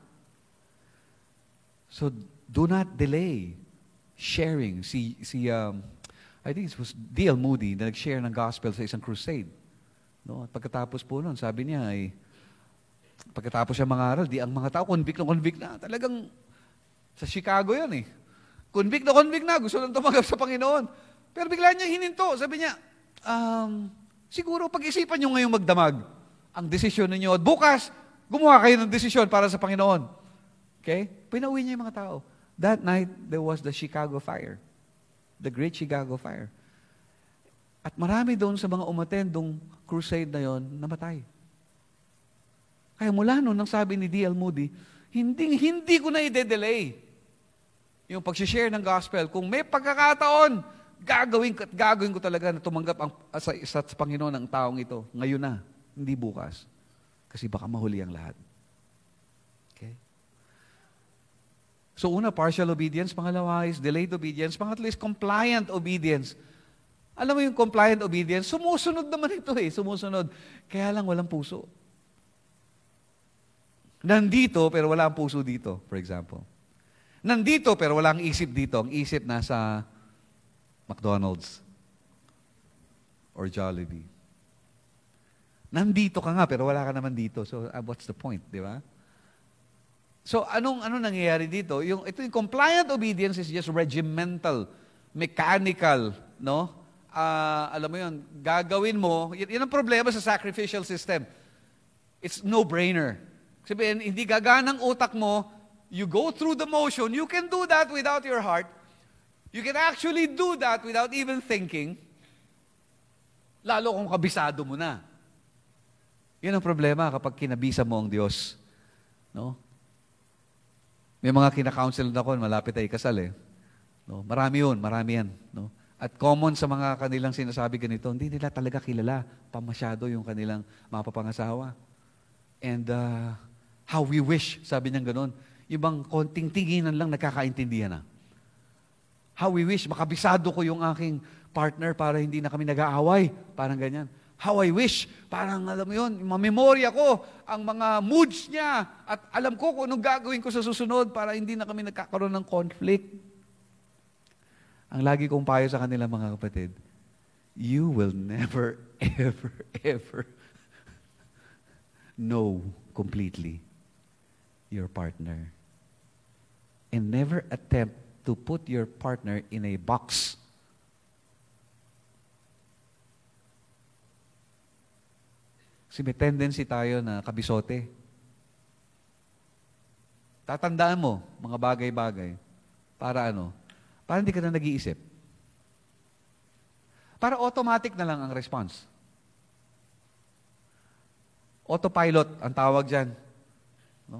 A: So, do not delay sharing. I think it was D.L. Moody na nag-share ng gospel sa isang crusade. No? At pagkatapos po nun, sabi niya pagkatapos siya mangaral, ang mga tao, convict na. Talagang, sa Chicago yun eh. Convict na, gusto nang tumanggap sa Panginoon. Pero bigla niya hininto. Sabi niya, siguro pag-isipan niyo ngayong magdamag ang desisyon ninyo. At bukas, gumawa kayo ng desisyon para sa Panginoon. Okay? Pinauwi niya yung mga tao. That night, there was the Chicago fire. The Great Chicago Fire. At marami doon sa mga umatendong crusade na yon namatay. Kaya mula noon, nang sabi ni D.L. Moody, hindi ko na i-delay yung pag-share ng gospel. Kung may pagkakataon, gagawin ko talaga na tumanggap sa Panginoon ang taong ito. Ngayon na, hindi bukas. Kasi baka mahuli ang lahat. Okay? So una, partial obedience. Pangalawa is delayed obedience. Pangatlo is compliant obedience. Alam mo yung compliant obedience? Sumusunod naman ito eh. Sumusunod. Kaya lang walang puso. Nandito, pero wala ang puso dito, for example. Nandito, pero wala ang isip dito. Ang isip nasa McDonald's or Jollibee. Nandito ka nga, pero wala ka naman dito. So, what's the point, di ba? So, anong nangyayari dito? Ito yung compliant obedience is just regimental, mechanical, no? Alam mo yun, gagawin mo, yun ang problema sa sacrificial system. It's no-brainer. Sabihin, hindi gaganang utak mo, you go through the motion, you can do that without your heart. You can actually do that without even thinking. Lalo kung kabisado mo na. Yan ang problema kapag kinabisa mo ang Diyos. No? May mga kina-counsel na ako, malapit ay kasal eh. No? Marami yan. No? At common sa mga kanilang sinasabi ganito, hindi nila talaga kilala pa masyado yung kanilang mapapangasawa. And how we wish, sabi niyang ganun, yung bang konting tinginan lang nagkakaintindihan na. How we wish, makabisado ko yung aking partner para hindi na kami nag-aaway. Parang ganyan. How I wish, parang alam mo yun, mamemorya ko ang mga moods niya at alam ko kung anong gagawin ko sa susunod para hindi na kami nagkakaroon ng conflict. Ang lagi kong payo sa kanila mga kapatid, you will never, ever know completely your partner. And never attempt to put your partner in a box. Kasi may tendency tayo na kabisote. Tatandaan mo mga bagay-bagay para ano? Para hindi ka na nag-iisip. Para automatic na lang ang response. Autopilot ang tawag dyan. No?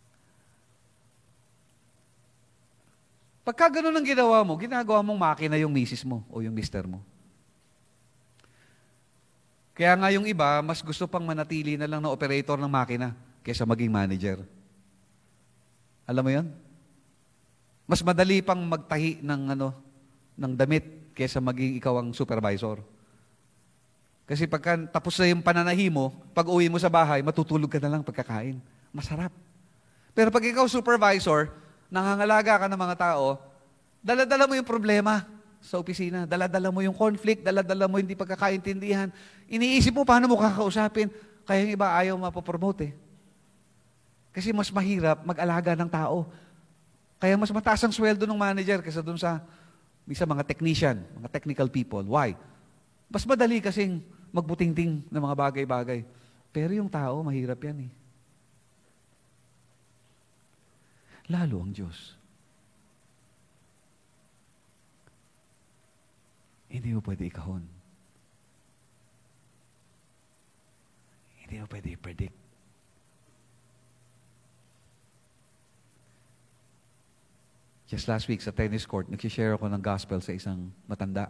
A: Pagka ganun ang ginawa mo, ginagawa mong makina yung misis mo o yung mister mo. Kaya nga yung iba, mas gusto pang manatili na lang na operator ng makina kaysa maging manager. Alam mo yan? Mas madali pang magtahi ng damit kaysa maging ikaw ang supervisor. Kasi pagka tapos na yung pananahi mo, pag uwi mo sa bahay, matutulog ka na lang pagkakain. Masarap. Pero pag ikaw supervisor, nangangalaga ka ng mga tao, dala-dala mo yung problema sa opisina, dala-dala mo yung conflict, dala-dala mo yung hindi pagkakaintindihan. Iniisip mo paano mo kakausapin, kaya yung iba ayaw mapopromote eh. Kasi mas mahirap mag-alaga ng tao. Kaya mas mataas ang sweldo ng manager kaysa dun sa mga technician, mga technical people. Why? Mas madali kasing magbutingting ng mga bagay-bagay. Pero yung tao, mahirap yan eh. Lalo ang Diyos. Hindi mo pwede ikahon. Hindi mo pwede i-predict. Just last week sa tennis court, nag-share ako ng gospel sa isang matanda.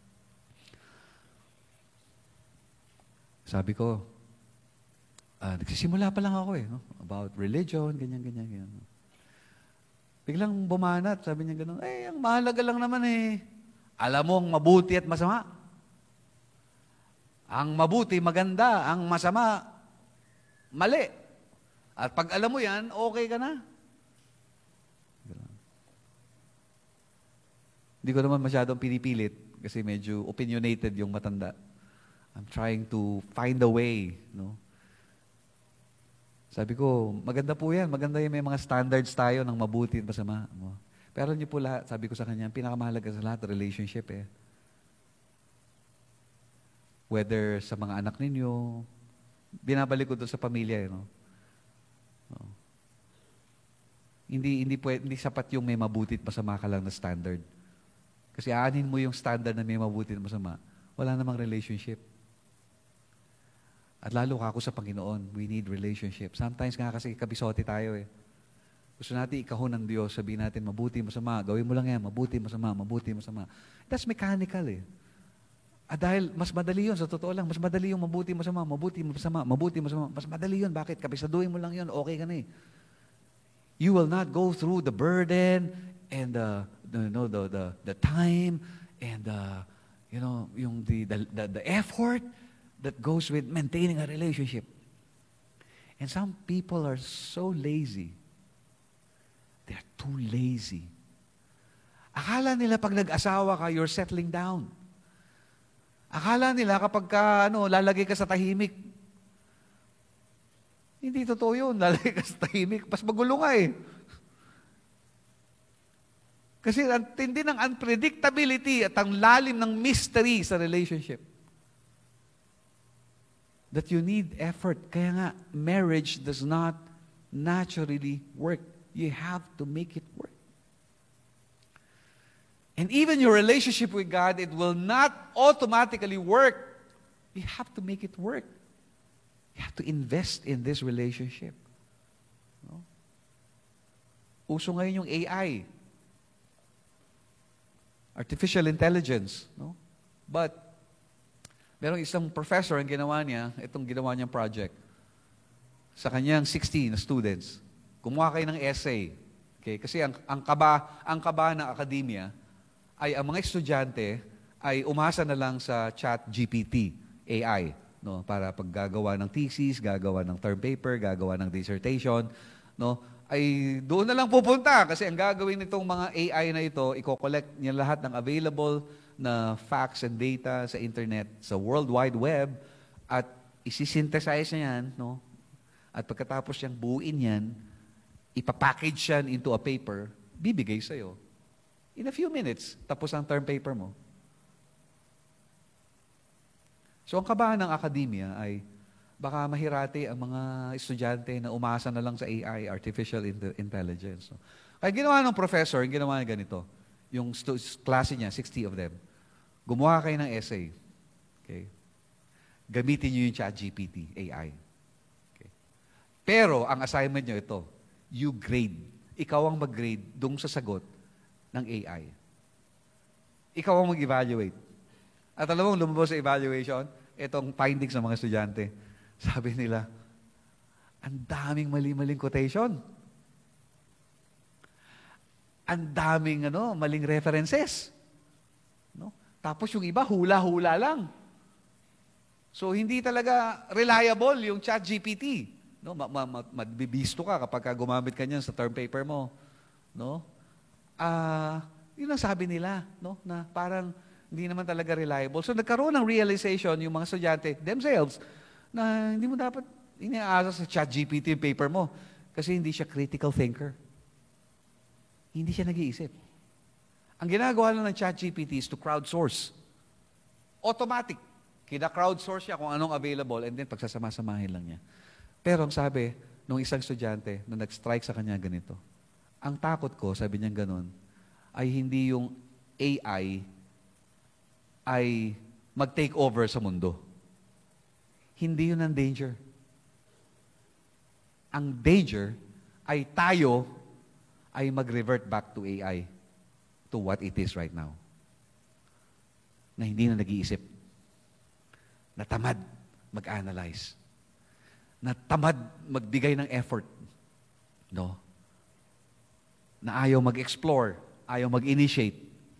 A: Sabi ko, nagsisimula pa lang ako eh, no? About religion, ganyan. Biglang bumanat, sabi niya gano'n, ang mahalaga lang naman eh. Alam mo ang mabuti at masama. Ang mabuti, maganda. Ang masama, mali. At pag alam mo yan, okay ka na. Hindi ko naman masyadong pinipilit kasi medyo opinionated yung matanda. I'm trying to find a way, no? Sabi ko, maganda po yan. Maganda yung may mga standards tayo ng mabuti at masama. No? Pero niyo po lahat, sabi ko sa kanya, pinakamahalaga sa lahat, relationship eh. Whether sa mga anak ninyo, binabalik ko doon sa pamilya, no? No. Hindi sapat yung may mabuti at masama ka lang na standard. Kasi aanin mo yung standard na may mabuti at masama, wala namang relationship. At lalo ka ako sa Panginoon, we need relationship. Sometimes nga kasi kabisote tayo eh. Gusto natin ikahon ng Diyos, sabihin natin, mabuti, masama, gawin mo lang yan, mabuti, masama, mabuti, masama. That's mechanical eh. At dahil mas madali yun, sa totoo lang, mas madali yung mabuti, masama, mabuti, masama, mabuti, masama. Mas madali yun. Bakit? Kabisaduhin mo lang yun, okay ka na eh. You will not go through the burden and the time and the effort that goes with maintaining a relationship. And some people are so lazy. They're too lazy. Akala nila pag nag-asawa ka, you're settling down. Akala nila kapag lalagay ka sa tahimik. Hindi totoo yun. Lalagay ka sa tahimik. Mas magulo nga eh. Kasi ang tindi ng unpredictability at ang lalim ng mystery sa relationship. That you need effort. Kaya nga, marriage does not naturally work. You have to make it work. And even your relationship with God, it will not automatically work. You have to make it work. You have to invest in this relationship. No? Uso ngayon yung AI. Artificial intelligence. No? But, merong isang professor ang ginawa niya, itong ginawa niyang project, sa kanyang 16 na students. Kumuha kayo ng essay. Okay? Kasi ang kaba ng akademya ay ang mga estudyante ay umasa na lang sa ChatGPT, AI, no? Para paggagawa ng thesis, gagawa ng term paper, gagawa ng dissertation, no? Ay doon na lang pupunta kasi ang gagawin nitong mga AI na ito, i-collect niya lahat ng available na facts and data sa internet, sa World Wide Web, at isi-synthesize niya yan, no? At pagkatapos niyang buuin yan, ipapackage yan into a paper, bibigay sa'yo. In a few minutes, tapos ang term paper mo. So ang kabahan ng akademya ay baka mahirati ang mga estudyante na umasa na lang sa AI, Artificial Intelligence. No? Kaya ginawa ng professor, ginawa niya ganito. Yung klase niya, 60 of them. Gumawa kayo ng essay. Okay? Gamitin niyo yung ChatGPT, AI. Okay? Pero, ang assignment niyo ito, you grade. Ikaw ang mag-grade dung sa sagot ng AI. Ikaw ang mag-evaluate. At alam mo, lumabas sa evaluation, itong findings ng mga estudyante. Sabi nila, ang daming mali-maling quotation. Ang daming maling references. No? Tapos yung iba, hula-hula lang. So, hindi talaga reliable yung ChatGPT. No? Mabibisto ka kapag gumamit ka niyan sa term paper mo. No? Yun ang sabi nila, no? Na parang hindi naman talaga reliable. So, nagkaroon ng realization yung mga estudyante themselves na hindi mo dapat iniaasa sa ChatGPT yung paper mo kasi hindi siya critical thinker. Hindi siya nag-iisip. Ang ginagawa lang ng ChatGPT is to crowdsource. Automatic. Kina-crowdsource siya kung anong available and then pagsasama-samahin lang niya. Pero ang sabi nung isang estudyante na nag-strike sa kanya ganito, ang takot ko, sabi niya ganun, ay hindi yung AI ay mag-take over sa mundo. Hindi yun ang danger. Ang danger ay tayo ay mag-revert back to AI, to what it is right now. Na hindi na nag-iisip. Na tamad mag-analyze. Na tamad magbigay ng effort. No? Na ayaw mag-explore, ayaw mag-initiate.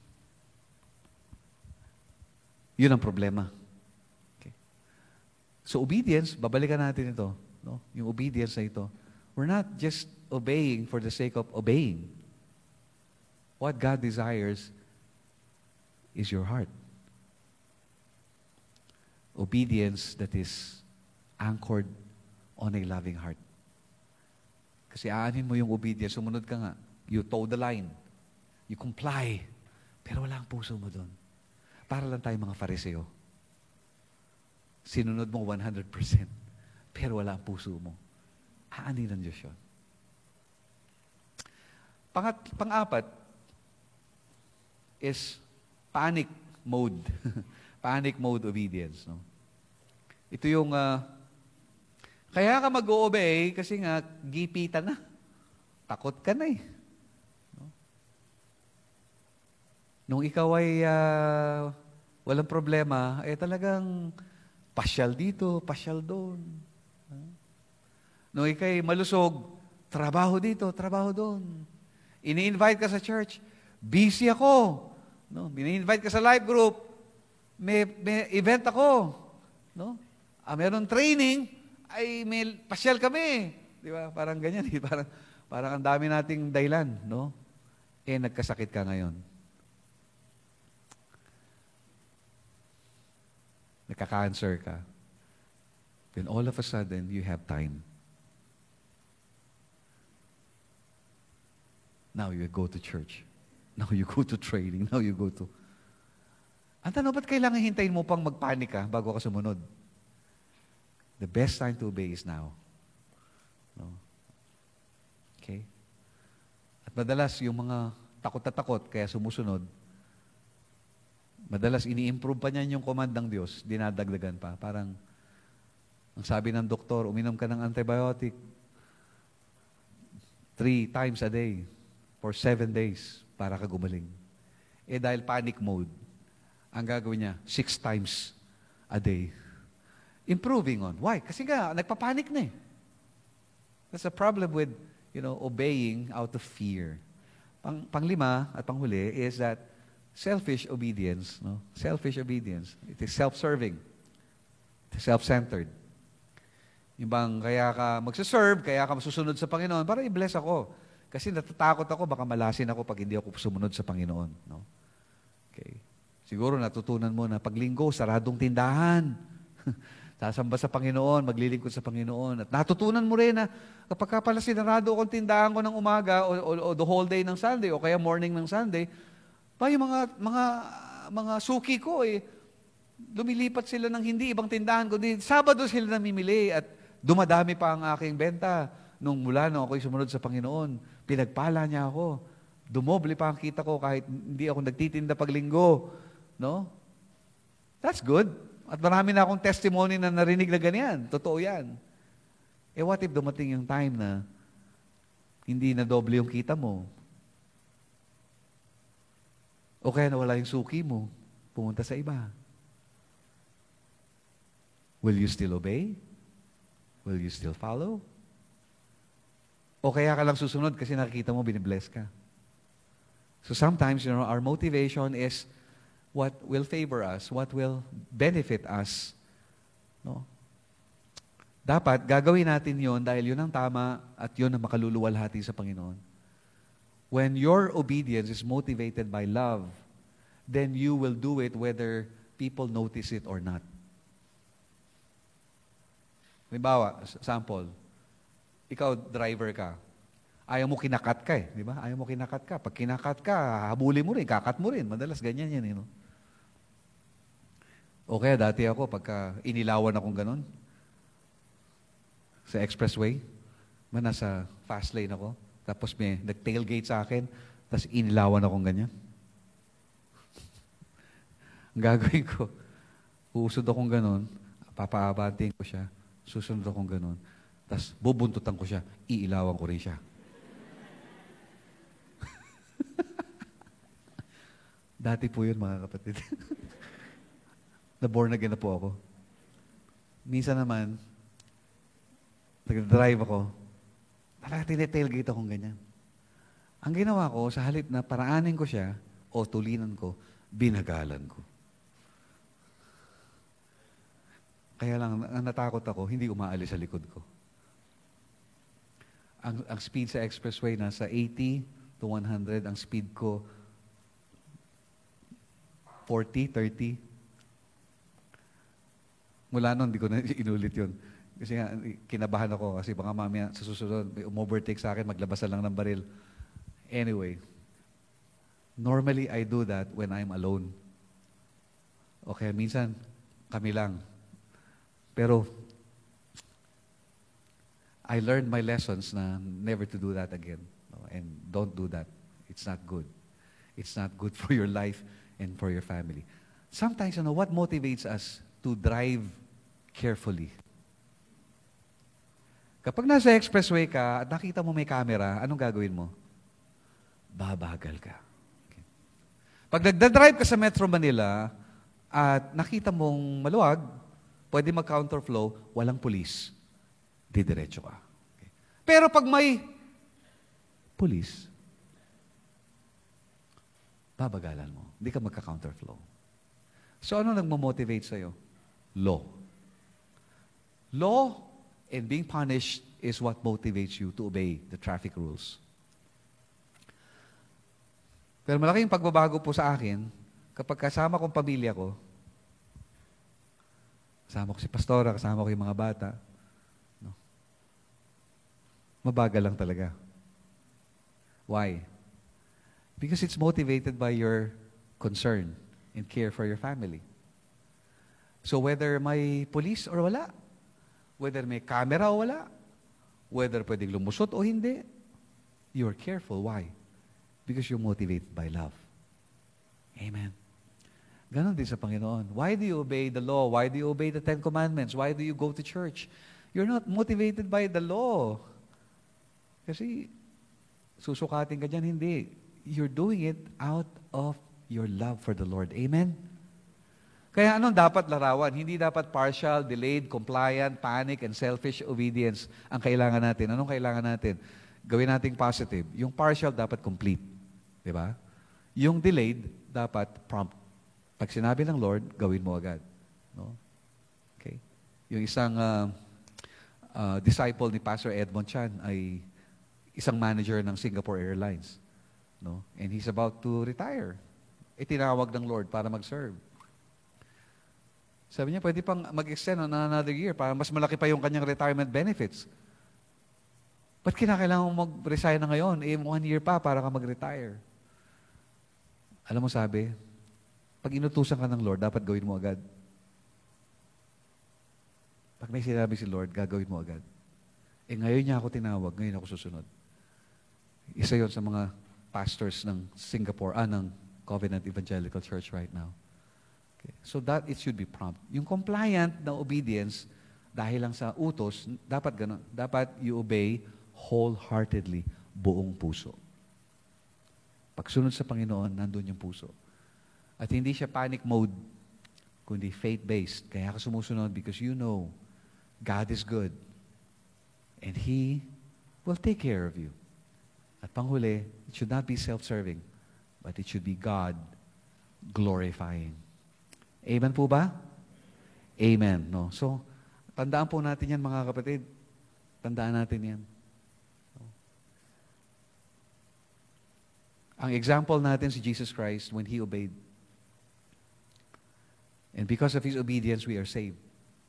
A: Yun ang problema. Okay. So obedience, babalikan natin ito. No? Yung obedience na ito. We're not just obeying for the sake of obeying. What God desires is your heart. Obedience that is anchored on a loving heart. Kasi aanin mo yung obedience, sumunod ka nga. You toe the line. You comply. Pero wala ang puso mo doon. Para lang tayo mga Fariseo. Sinunod mo 100%. Pero wala ang puso mo. Aanin ng Diyos yun. Pang-apat is panic mode. Panic mode obedience. No? Ito yung, kaya ka mag-o-obey kasi nga, gipitan na. Takot ka na eh. No? Nung ikaw ay walang problema, talagang pasyal dito, pasyal doon. Nung ikaw ay malusog, trabaho dito, trabaho doon. Ini-invite ka sa church, busy ako. No? Ini-invite ka sa life group, may event ako. No? Meron training, ay may pasyal kami. Di ba? Parang ganyan. Parang ang dami nating dahilan. No? Nagkasakit ka ngayon. Nagka-cancer ka. Then all of a sudden, you have time. Now you go to church. Now you go to training. Now you go to... Ang tanong, ba't kailangan hintayin mo pang magpanik ka bago ka sumunod? The best time to obey is now. No? Okay? At madalas, yung mga takot na takot, kaya sumusunod, madalas ini-improve pa niyan yung command ng Diyos, dinadagdagan pa. Parang, ang sabi ng doktor, uminom ka ng antibiotic 3 times a day for 7 days para ka gumaling. Dahil panic mode, ang gagawin niya, 6 times a day. Improving on. Why? Kasi nga, nagpapanik na eh. That's a problem with, obeying out of fear. Panglima at panghuli is that selfish obedience. No? Selfish obedience. It is self-serving. It is self-centered. Yung bang kaya ka magsaserve, kaya ka masusunod sa Panginoon, para i-bless ako. Kasi natatakot ako, baka malasin ako pag hindi ako sumunod sa Panginoon. No? Okay. Siguro natutunan mo na paglinggo, saradong tindahan. Sasamba sa Panginoon, maglilingkod sa Panginoon. At natutunan mo rin na kapag pala sinarado akong tindahan ko ng umaga o the whole day ng Sunday o kaya morning ng Sunday, pa yung mga suki ko lumilipat sila ng hindi ibang tindahan, kundi Sabado sila namimili at dumadami pa ang aking benta. Nung ako'y sumunod sa Panginoon, pinagpala niya ako. Dumoble pa ang kita ko kahit hindi ako nagtitinda pag linggo. No? That's good. At marami na akong testimony na narinig na ganyan. Totoo yan. What if dumating yung time na hindi na doble yung kita mo? O kaya nawala yung suki mo, pumunta sa iba. Will you still obey? Will you still follow? O kaya ka lang susunod kasi nakikita mo, binibless ka. So sometimes, our motivation is what will favor us, what will benefit us. No? Dapat, gagawin natin yon dahil yun ang tama at yun ang makaluluwalhati sa Panginoon. When your obedience is motivated by love, then you will do it whether people notice it or not. Halimbawa, sample, ikaw driver ka. Ayaw mo kinakat ka di ba? Ayaw mo kinakat ka. Pag kinakat ka, habulin mo rin, kakat mo rin. Madalas ganyan yan, no? O kaya dati ako, pagka inilawan akong ganon, sa expressway, nasa fast lane ako, tapos may nag-tailgate sa akin, tapos inilawan akong ganyan. Ang gagawin ko, uusod akong ganon, papaabanting ko siya, susunod akong ganon, tapos bubuntutan ko siya, iilawan ko rin siya. Dati po yun, mga kapatid. Na-born again na po ako. Minsan naman, nag-drive ako, talaga tinetailgate akong ganyan. Ang ginawa ko, sa halip na paraanin ko siya, o tulinan ko, binagalan ko. Kaya lang, natakot ako, hindi umaalis sa likod ko. Ang speed sa expressway, nasa 80 to 100. Ang speed ko, 40, 30. Mula noon, hindi ko na inulit yun. Kasi nga, kinabahan ako kasi baka mamaya sa susunod, may umovertake sa akin, maglabasan lang ng baril. Anyway, normally I do that when I'm alone. Okay, minsan, kami lang. Pero, I learned my lessons na never to do that again. And don't do that. It's not good. It's not good for your life and for your family. Sometimes, what motivates us to drive carefully? Kapag nasa expressway ka at nakita mo may camera, anong gagawin mo? Babagal ka. Okay. Pag nagdadrive ka sa Metro Manila at nakita mong maluwag, pwede mag-counterflow, walang pulis. Didiretso ka. Okay. Pero pag may pulis, babagalan mo. Hindi ka magka-counterflow. So ano nagmamotivate sa'yo? Law. Law and being punished is what motivates you to obey the traffic rules. Pero malaking pagbabago po sa akin, kapag kasama kong pamilya ko, kasama ko si pastora, kasama ko yung mga bata, no? Mabagal lang talaga. Why? Because it's motivated by your concern and care for your family. So whether may police or wala, whether may camera o wala, whether pwedeng lumusot o hindi, you're careful. Why? Because you're motivated by love. Amen. Ganon din sa Panginoon. Why do you obey the law? Why do you obey the Ten Commandments? Why do you go to church? You're not motivated by the law. Kasi susukatin ka dyan, hindi. You're doing it out of your love for the Lord. Amen? Kaya anong dapat larawan? Hindi dapat partial, delayed, compliant, panic, and selfish obedience ang kailangan natin. Anong kailangan natin? Gawin nating positive. Yung partial dapat complete. Di ba? Yung delayed dapat prompt. Pag sinabi ng Lord, gawin mo agad. No? Okay? Yung isang disciple ni Pastor Edmond Chan ay isang manager ng Singapore Airlines. No? And he's about to retire. Tinawag ng Lord para mag-serve. Sabi niya, pwede pang mag-extend on another year para mas malaki pa yung kanyang retirement benefits. Ba't kinakailangan mo mag-resign na ngayon? 1 year pa para ka mag-retire. Alam mo sabi, pag inutusan ka ng Lord, dapat gawin mo agad. Pag may sinabi si Lord, gagawin mo agad. Ngayon niya ako tinawag, ngayon ako susunod. Isa yon sa mga pastors ng Singapore, ng Covenant Evangelical Church right now. Okay. So that it should be prompt. Yung compliant na obedience, dahil lang sa utos, dapat ganun. Dapat you obey wholeheartedly, buong puso. Pagsunod sa Panginoon, nandun yung puso. At hindi siya panic mode, kundi faith-based. Kaya ka sumusunod because you know God is good. And He will take care of you. At panghuli, it should not be self-serving, but it should be God glorifying. Amen po ba? Amen. No? So, tandaan po natin yan, mga kapatid. Tandaan natin yan. Ang example natin si Jesus Christ when He obeyed. And because of His obedience, we are saved.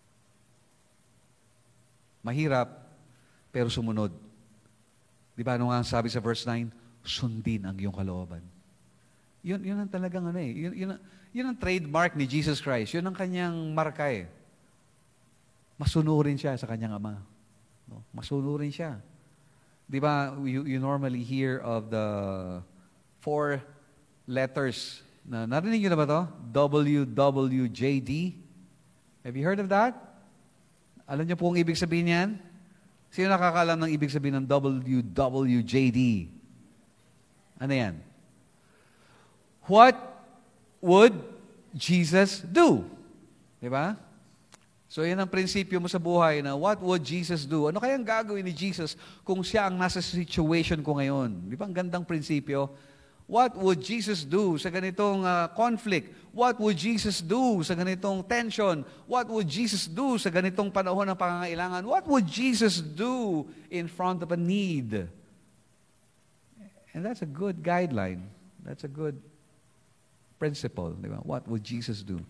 A: Mahirap, pero sumunod. Di ba, ano nga sabi sa verse 9? Sundin ang iyong kalooban. Yun ang talagang yun ang trademark ni Jesus Christ. Yun ang kanyang marka eh. Masunurin siya sa kanyang Ama. No? Masunurin siya. Di ba, you normally hear of the 4 letters. Narinig niyo na ba to? WWJD. Have you heard of that? Alam niyo po ang ibig sabihin niyan? Sino nakakaalam ng ibig sabihin ng WWJD? Ano yan? What would Jesus do? Di ba? So yan ang prinsipyo mo sa buhay na what would Jesus do? Ano kayang gagawin ni Jesus kung siya ang nasa situation ko ngayon? Di ba ang gandang prinsipyo? What would Jesus do sa ganitong conflict? What would Jesus do sa ganitong tension? What would Jesus do sa ganitong panahon ng pangangailangan? What would Jesus do in front of a need? And that's a good guideline. That's a good principle. Di ba? What would Jesus do?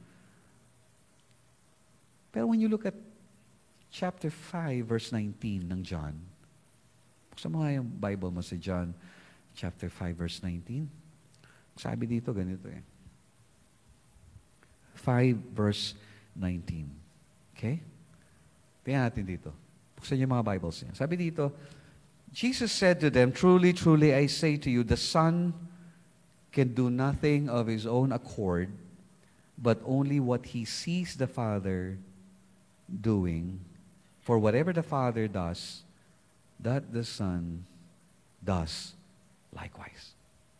A: Pero when you look at chapter 5, verse 19 ng John, buksan mo nga yung Bible mo sa John chapter 5, verse 19. Sabi dito, ganito eh. 5, verse 19. Okay? Tingnan natin dito. Buksan niyo mga Bibles niya. Sabi dito, Jesus said to them, "Truly, truly, I say to you, the Son can do nothing of His own accord, but only what He sees the Father doing. For whatever the Father does, that the Son does likewise."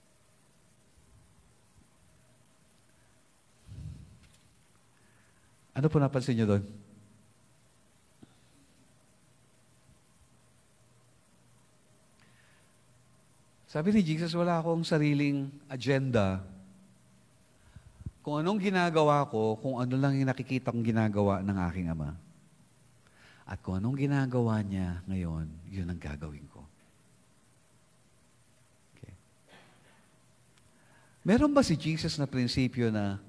A: Ano po napansin niyo doon? Sabi ni Jesus, wala akong sariling agenda. Kung anong ginagawa ko, kung ano lang yung nakikita kong ginagawa ng aking Ama. At kung anong ginagawa niya ngayon, yun ang gagawin ko. Okay. Meron ba si Jesus na prinsipyo na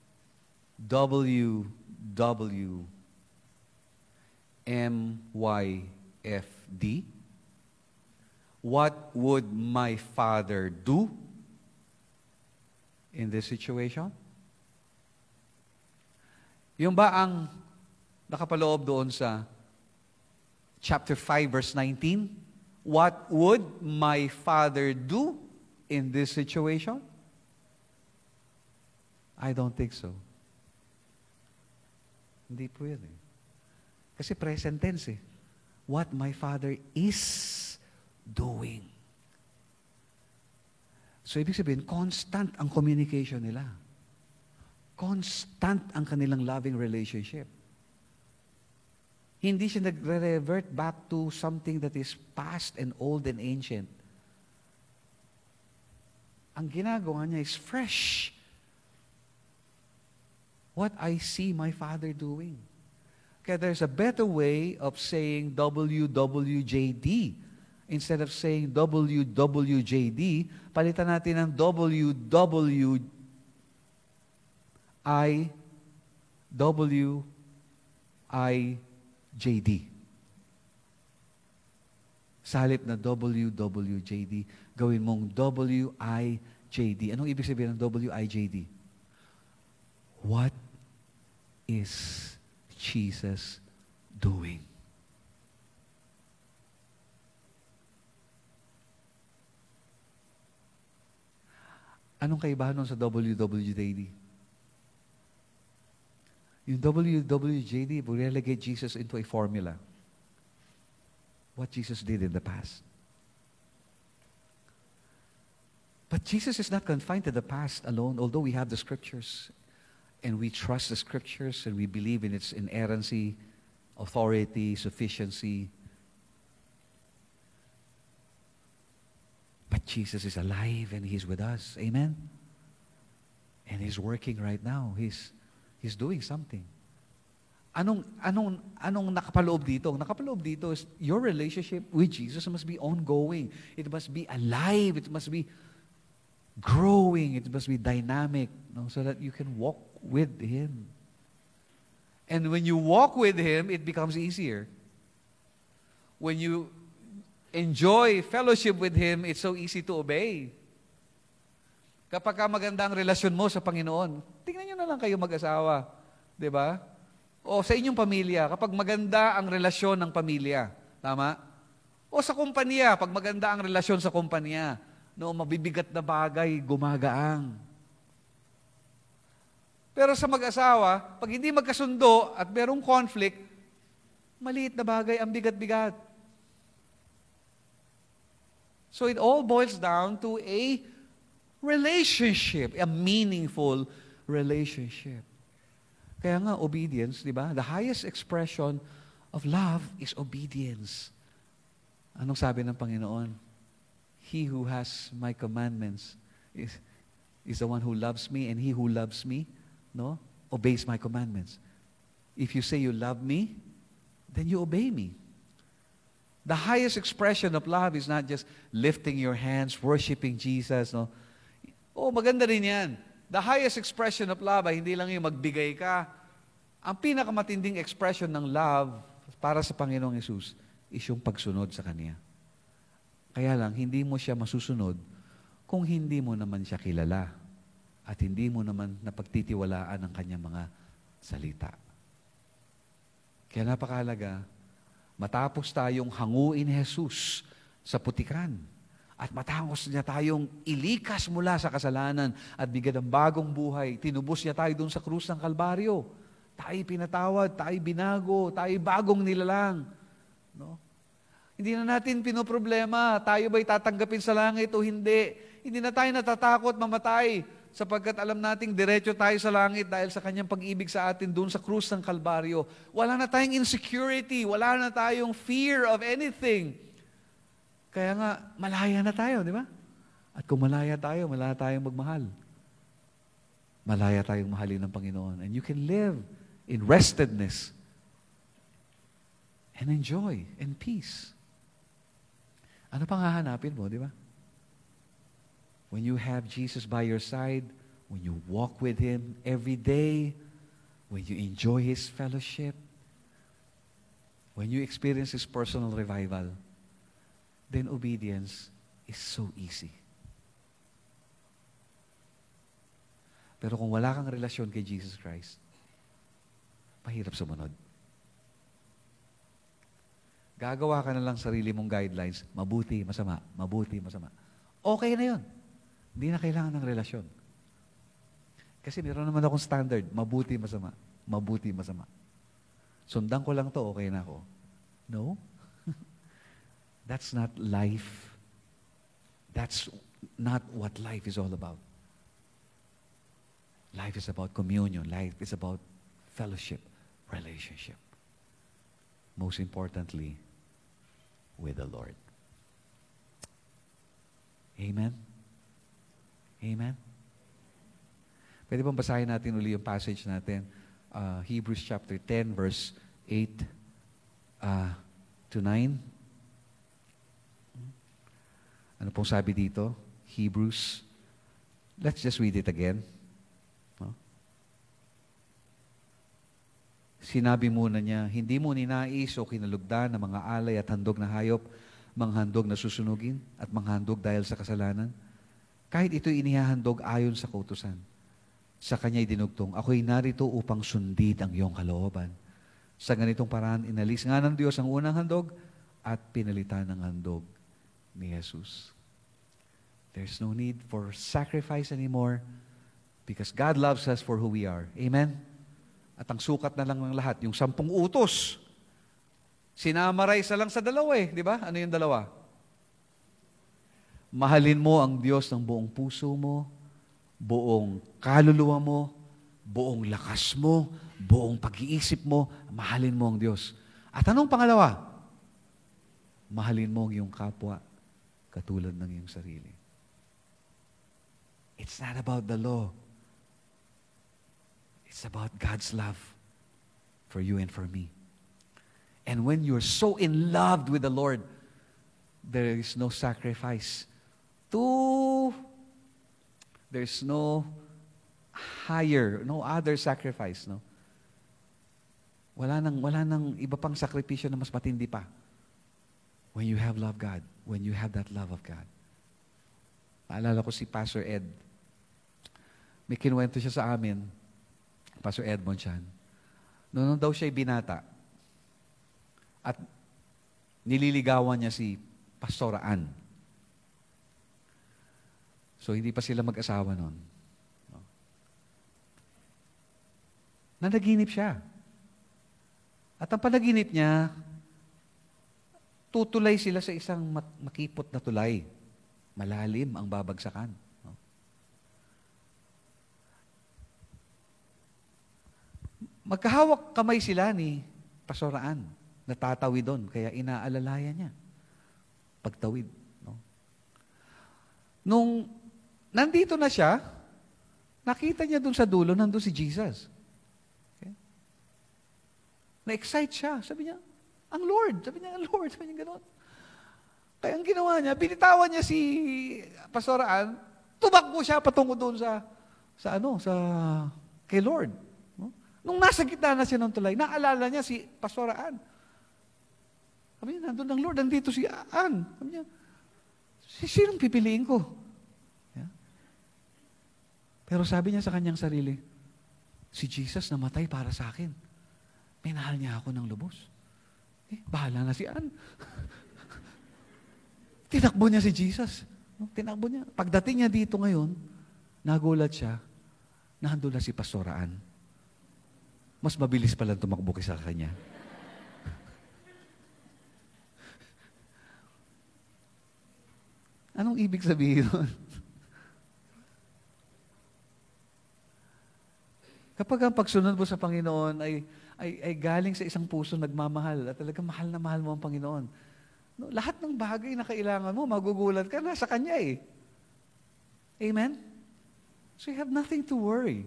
A: WWMYFD? What would my Father do in this situation? Yung ba ang nakapaloob doon sa chapter 5, verse 19? What would my Father do in this situation? I don't think so. Hindi po yan eh. Kasi present tense eh. What my Father is doing. So, ibig sabihin, constant ang communication nila. Constant ang kanilang loving relationship. Hindi siya nagre-revert back to something that is past and old and ancient. Ang ginagawa niya is fresh. What I see my Father doing. Kaya there's a better way of saying WWJD. Instead of saying WWJD, palitan natin ng WWJD. Sa halip na WWJD, gawin mong WIJD. Anong ibig sabihin ng WIJD? What is Jesus doing. Anong kaibahan nun sa WWJD? Yung WWJD will relegate Jesus into a formula. What Jesus did in the past. But Jesus is not confined to the past alone, although we have the Scriptures, and we trust the Scriptures, and we believe in its inerrancy, authority, sufficiency. But Jesus is alive and He's with us. Amen? And He's working right now. He's doing something. Anong nakapaloob dito? Ang nakapaloob dito is your relationship with Jesus must be ongoing. It must be alive. It must be growing. It must be dynamic, no? So that you can walk with Him. And when you walk with Him, it becomes easier. When you enjoy fellowship with Him, it's so easy to obey. Kapag maganda ang relasyon mo sa Panginoon, tingnan nyo na lang kayo mag-asawa. Di ba? O sa inyong pamilya, kapag maganda ang relasyon ng pamilya. Tama? O sa kumpanya, pag maganda ang relasyon sa kumpanya, no, mabibigat na bagay, gumagaang. Pero sa mag-asawa, pag hindi magkasundo at merong conflict, maliit na bagay ang bigat-bigat. So it all boils down to a relationship, a meaningful relationship. Kaya nga, obedience, di ba? The highest expression of love is obedience. Anong sabi ng Panginoon? He who has my commandments is the one who loves me, and he who loves me, no, obeys my commandments. If you say you love me, then you obey me. The highest expression of love is not just lifting your hands, worshiping Jesus, no? Oh, maganda rin yan. The highest expression of love ay hindi lang yung magbigay ka. Ang pinakamatinding expression ng love para sa Panginoong Hesus is yung pagsunod sa Kanya. Kaya lang, hindi mo siya masusunod kung hindi mo naman siya kilala at hindi mo naman napagtitiwalaan ang Kanyang mga salita. Kaya napakahalaga, matapos tayong hanguin ni Jesus sa putikan, at matapos niya tayong ilikas mula sa kasalanan at bigyan ng bagong buhay, tinubos niya tayo doon sa krus ng Kalbaryo. Tayo pinatawad, tayo binago, tayo bagong nilalang. No? Hindi na natin pinoproblema, tayo ba'y tatanggapin sa langit o hindi. Hindi na tayo natatakot mamatay sapagkat alam nating diretso tayo sa langit dahil sa Kanyang pag-ibig sa atin doon sa krus ng Kalbaryo. Wala na tayong insecurity, wala na tayong fear of anything. Kaya nga, malaya na tayo, di ba? At kung malaya tayo, malaya tayong magmahal. Malaya tayong mahalin ng Panginoon. And you can live in restedness and enjoy and peace. Ano pang hahanapin mo, di ba? When you have Jesus by your side, when you walk with Him every day, when you enjoy His fellowship, when you experience His personal revival, then obedience is so easy. Pero kung wala kang relasyon kay Jesus Christ, mahirap sumunod. Gagawa ka na lang sarili mong guidelines, mabuti, masama, mabuti, masama. Okay na yun. Hindi na kailangan ng relasyon. Kasi meron naman akong standard, mabuti, masama, mabuti, masama. Sundan ko lang to, okay na ako. No? That's not life. That's not what life is all about. Life is about communion. Life is about fellowship, relationship. Most importantly, with the Lord. Amen? Amen? Pwede bang basahin natin uli yung passage natin? Hebrews chapter 10, verse 8 to 9. Ano pong sabi dito? Hebrews. Let's just read it again. No? Sinabi muna niya, hindi mo ninais o kinalugdan ng mga alay at handog na hayop, manghandog na susunugin at manghandog dahil sa kasalanan. Kahit ito'y inihahandog ayon sa kautusan. Sa kanya'y dinugtong, ako'y narito upang sundid ang iyong kalooban. Sa ganitong paraan, inalis nga ng Diyos ang unang handog at pinalitan ng handog ni Jesus. There's no need for sacrifice anymore because God loves us for who we are. Amen? At ang sukat na lang ng lahat, yung 10 utos. Sinamarize na lang sa dalawa eh. Di ba? Ano yung dalawa? Mahalin mo ang Diyos ng buong puso mo, buong kaluluwa mo, buong lakas mo, buong pag-iisip mo, mahalin mo ang Diyos. At anong pangalawa? Mahalin mo ang iyong kapwa katulad ng iyong sarili. It's not about the law. It's about God's love for you and for me. And when you're so in love with the Lord, there is no sacrifice. There's no higher, no other sacrifice, no? Wala nang iba pang sakripisyo na mas matindi pa. When you have love God, when you have that love of God. Naalala ko si Pastor Ed. May kinuwento siya sa amin, Pastor Edmond Chan. Noon daw siya binata at nililigawan niya si Pastora Ann. So, hindi pa sila mag-asawa noon. Nanaginip siya. At ang panaginip niya, tutulay sila sa isang makipot na tulay. Malalim ang babagsakan. Magkahawak kamay sila ni Pasoraan. Natatawid doon, kaya inaalalayan niya. Pagtawid. No? Nung nandito na siya, nakita niya doon sa dulo, nandun si Jesus. Okay? Na-excite siya. Sabi niya, ang Lord. Sabi niya, ang Lord. Sabi niya gano'n. Kaya ang ginawa niya, binitawan niya si Pastoraan, tumakbo siya patungo doon sa kay Lord. No? Nung nasa gitna na siya ng tulay, naalala niya si Pastoraan. Sabi niya, nandun ang Lord, nandito si Ann. Sabi niya, sinong pipiliin ko? Yeah. Pero sabi niya sa kanyang sarili, si Jesus namatay para sa akin. Minahal niya ako ng lubos. Bahala na si Ann. Tinakbo niya si Jesus. Tinakbo niya. Pagdating niya dito ngayon, nagulat siya, nandun na si Pastoraan. Mas mabilis pala tumakbo kaysa kanya. Anong ibig sabihin nun? Kapag ang pagsunod mo sa Panginoon ay galing sa isang puso nagmamahal at talagang mahal na mahal mo ang Panginoon, no, lahat ng bagay na kailangan mo, magugulat ka, nasa Kanya eh. Amen? So you have nothing to worry.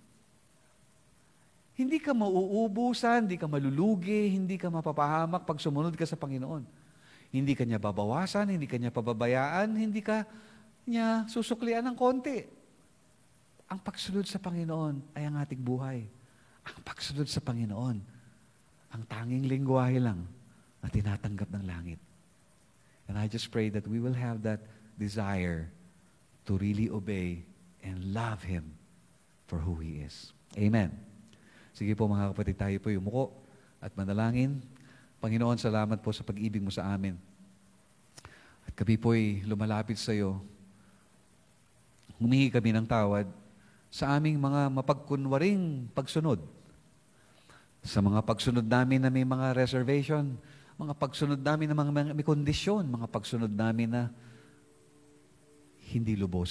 A: Hindi ka mauubusan, hindi ka malulugi, hindi ka mapapahamak pag sumunod ka sa Panginoon. Hindi ka niya babawasan, hindi ka niya pababayaan, hindi ka niya susuklian ng konti. Ang pagsunod sa Panginoon ay ang ating buhay. Ang pagsunod sa Panginoon, ang tanging lingwahe lang na tinatanggap ng langit. And I just pray that we will have that desire to really obey and love Him for who He is. Amen. Sige po mga kapatid, tayo po yumuko at manalangin. Panginoon, salamat po sa pag-ibig mo sa amin. At kami po'y lumalapit sa iyo. Humingi kami ng tawad sa aming mga mapagkunwaring pagsunod. Sa mga pagsunod namin na may mga reservation, mga pagsunod namin na mga may kondisyon, mga pagsunod namin na hindi lubos.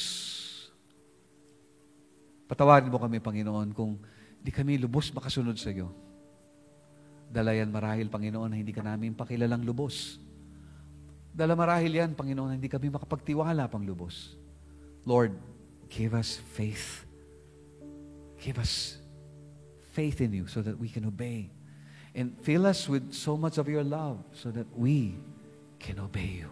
A: Patawarin mo kami, Panginoon, kung di kami lubos makasunod sa iyo. Dalayan marahil, Panginoon, na hindi ka namin pakilalang lubos. Dala marahil yan, Panginoon, na hindi kami makapagtiwala pang lubos. Lord, give us faith. Give us faith in you so that we can obey. And fill us with so much of your love so that we can obey you.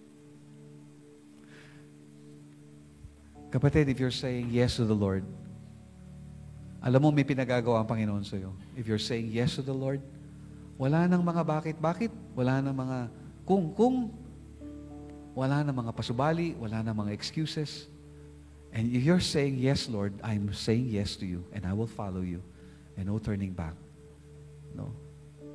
A: Kapatid, if you're saying yes to the Lord, alam mo may pinagagawa ang Panginoon sa iyo. If you're saying yes to the Lord, wala nang mga bakit, wala nang mga kung, wala nang mga pasubali, wala nang mga excuses. And if you're saying, yes, Lord, I'm saying yes to you, and I will follow you, and no turning back. No.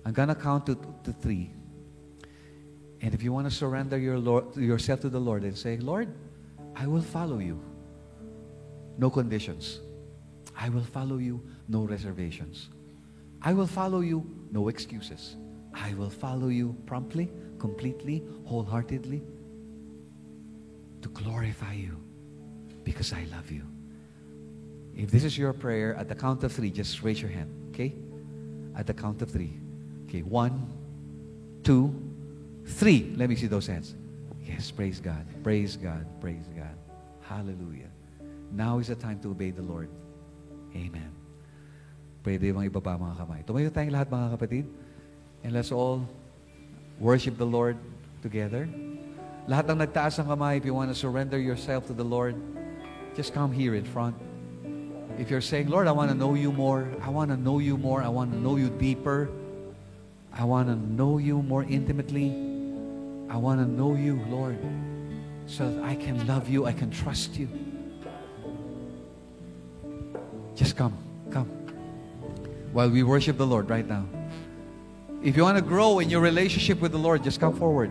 A: I'm gonna count to 3. And if you want to surrender yourself to the Lord and say, Lord, I will follow you. No conditions. I will follow you, no reservations. I will follow you, no excuses. I will follow you promptly, completely, wholeheartedly to glorify you because I love you. If this is your prayer, at the count of 3, just raise your hand, okay? At the count of 3. Okay, 1, 2, 3. Let me see those hands. Yes, praise God. Praise God. Praise God. Hallelujah. Now is the time to obey the Lord. Amen. Pwede bang ibaba mga kamay? Tumayo tayong lahat mga kapatid. And let's all worship the Lord together. Lahat ng nagtaas ng kamay, if you want to surrender yourself to the Lord, just come here in front. If you're saying, Lord, I want to know you more. I want to know you more. I want to know you deeper. I want to know you more intimately. I want to know you, Lord, so that I can love you, I can trust you. Just come. While we worship the Lord right now. If you want to grow in your relationship with the Lord, just come forward.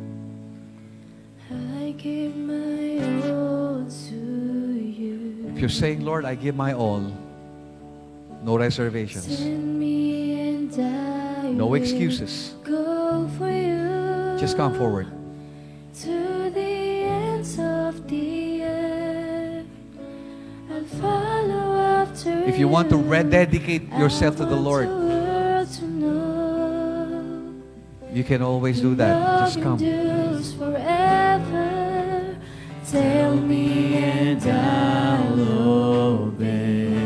B: I give my all to you.
A: If you're saying, Lord, I give my all, no reservations.
B: Send me and I
A: No
B: will
A: excuses.
B: go for you.
A: Just come forward.
B: To the ends of the earth. I'll follow after
A: If you want to rededicate yourself to the
B: I want
A: Lord,
B: the world to know
A: you can always do that. Just come.
B: endures forever. Tell me and I'll obey.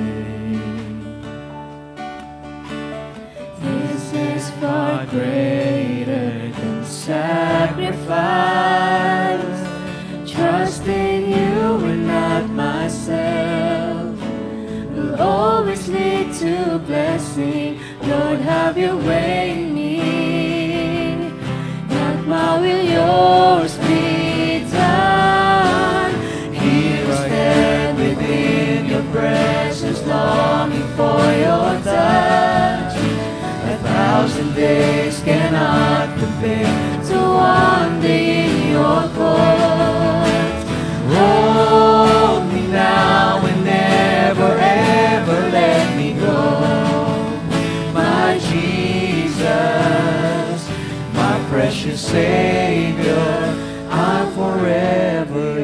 B: This is far greater than sacrifice. Trusting you and not myself will always lead to blessing. Lord, have your way in me. Not my will, yours be done. Here I stand within your presence, longing for your touch. 1,000 days cannot compare to one day in your courts. Hold me now and never ever let me go. My Jesus, my precious Savior, I'm forever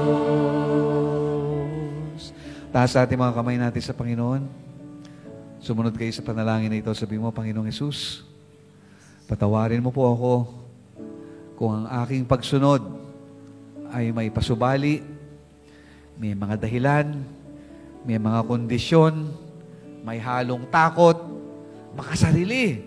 B: yours.
A: Taas ating mga kamay natin sa Panginoon. Sumunod kayo sa panalangin na ito. Sabi mo, Panginoong Hesus, patawarin mo po ako kung ang aking pagsunod ay may pasubali, may mga dahilan, may mga kondisyon, may halong takot, makasarili.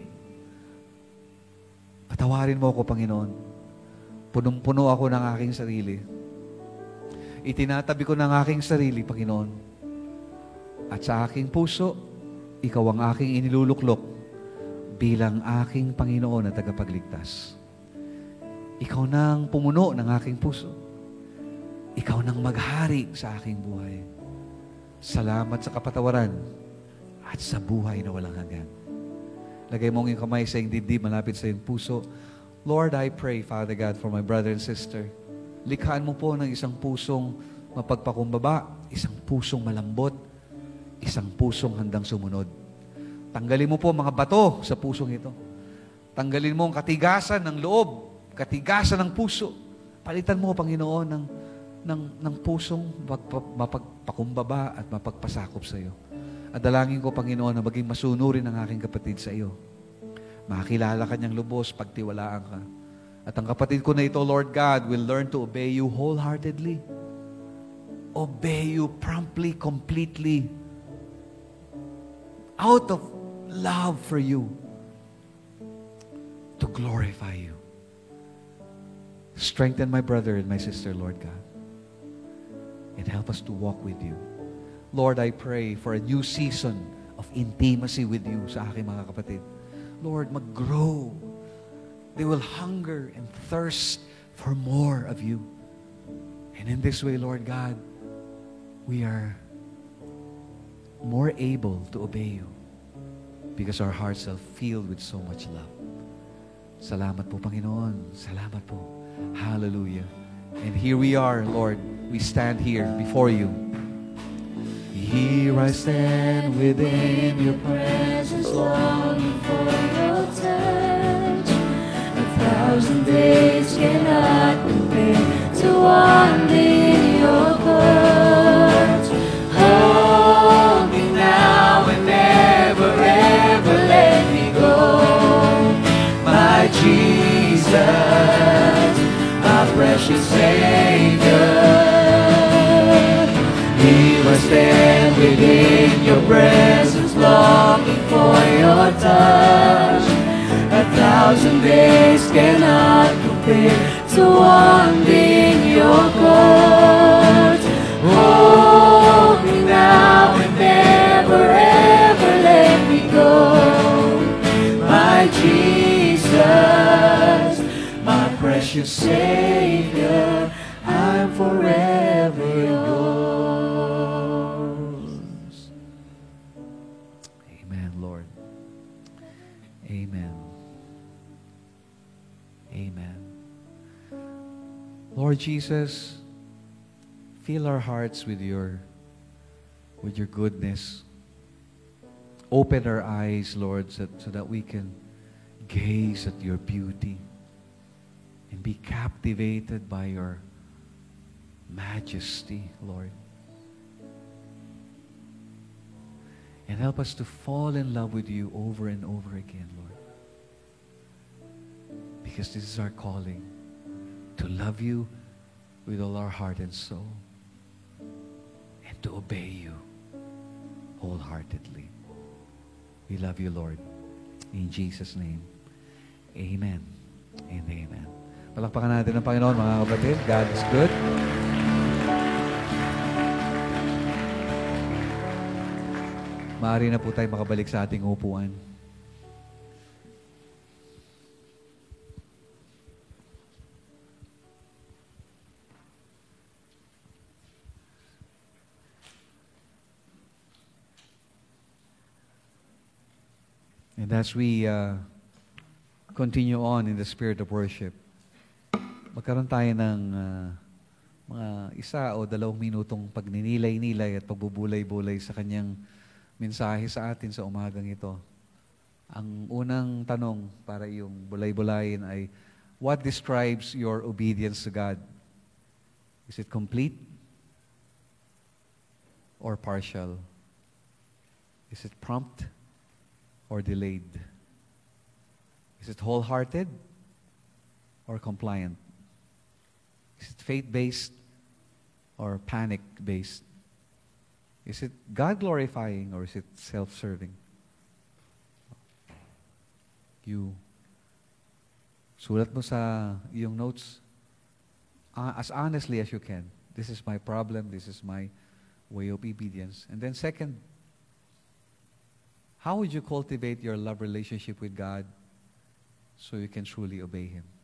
A: Patawarin mo ako, Panginoon. Punong-puno ako ng aking sarili. Itinatabi ko ng aking sarili, Panginoon. At sa aking puso, Ikaw ang aking iniluluklok bilang aking Panginoon at tagapagligtas. Ikaw nang pumuno ng aking puso. Ikaw nang maghari sa aking buhay. Salamat sa kapatawaran at sa buhay na walang hanggan. Lagay mo ang iyong kamay sa iyong dibdib, malapit sa iyong puso. Lord, I pray, Father God, for my brother and sister. Likhaan mo po ng isang pusong mapagpakumbaba, isang pusong malambot, isang pusong handang sumunod. Tanggalin mo po mga bato sa pusong ito. Tanggalin mo ang katigasan ng loob, katigasan ng puso. Palitan mo, Panginoon, ng pusong mapagpakumbaba at mapagpasakop sa iyo. At dalangin ko, Panginoon, na maging masunurin ang aking kapatid sa iyo. Makakilala ka niyang lubos, pagtiwalaan ka. At ang kapatid ko na ito, Lord God, will learn to obey you wholeheartedly. Obey you promptly, completely. Out of love for you. To glorify you. Strengthen my brother and my sister, Lord God. And help us to walk with you. Lord, I pray for a new season of intimacy with you sa aking mga kapatid. Lord, mag-grow. They will hunger and thirst for more of you. And in this way, Lord God, we are more able to obey you. because our hearts are filled with so much love. Salamat po, Panginoon. Salamat po. Hallelujah. And here we are, Lord. We stand here before you. Here I stand within your presence,
B: longing for your touch. 1,000 days cannot compare to one day in your court. Hold me now and never ever let me go. My Jesus, my precious Savior. Here I stand within your presence, longing for your touch. 1,000 days cannot compare to one day in your court. Hold me now and never ever let me go. My Jesus, my precious Savior, I'm forever yours.
A: Amen, Lord. Amen. Amen. Lord Jesus, fill our hearts with your goodness. Open our eyes, Lord, so that we can gaze at your beauty and be captivated by your majesty, Lord. And help us to fall in love with you over and over again, Lord. Because this is our calling, to love you with all our heart and soul, and to obey you wholeheartedly. We love you, Lord. In Jesus' name, amen and amen. Palakpakan natin ang Panginoon, mga kapatid. God is good. Maaari na po tayo makabalik sa ating upuan. And as we continue on in the spirit of worship, magkaroon tayo ng mga 1 o 2 minutong pagninilay-nilay at pagbubulay-bulay sa kanyang mensahe sa atin sa umagang ito. Ang unang tanong para yung bulay-bulayin ay, what describes your obedience to God? Is it complete or partial? Is it prompt or delayed? Is it wholehearted or compliant? Is it faith-based or panic-based? Is it God-glorifying or is it self-serving? You sulat mo sa iyong notes as honestly as you can. This is my problem. This is my way of obedience. And then second, how would you cultivate your love relationship with God so you can truly obey Him?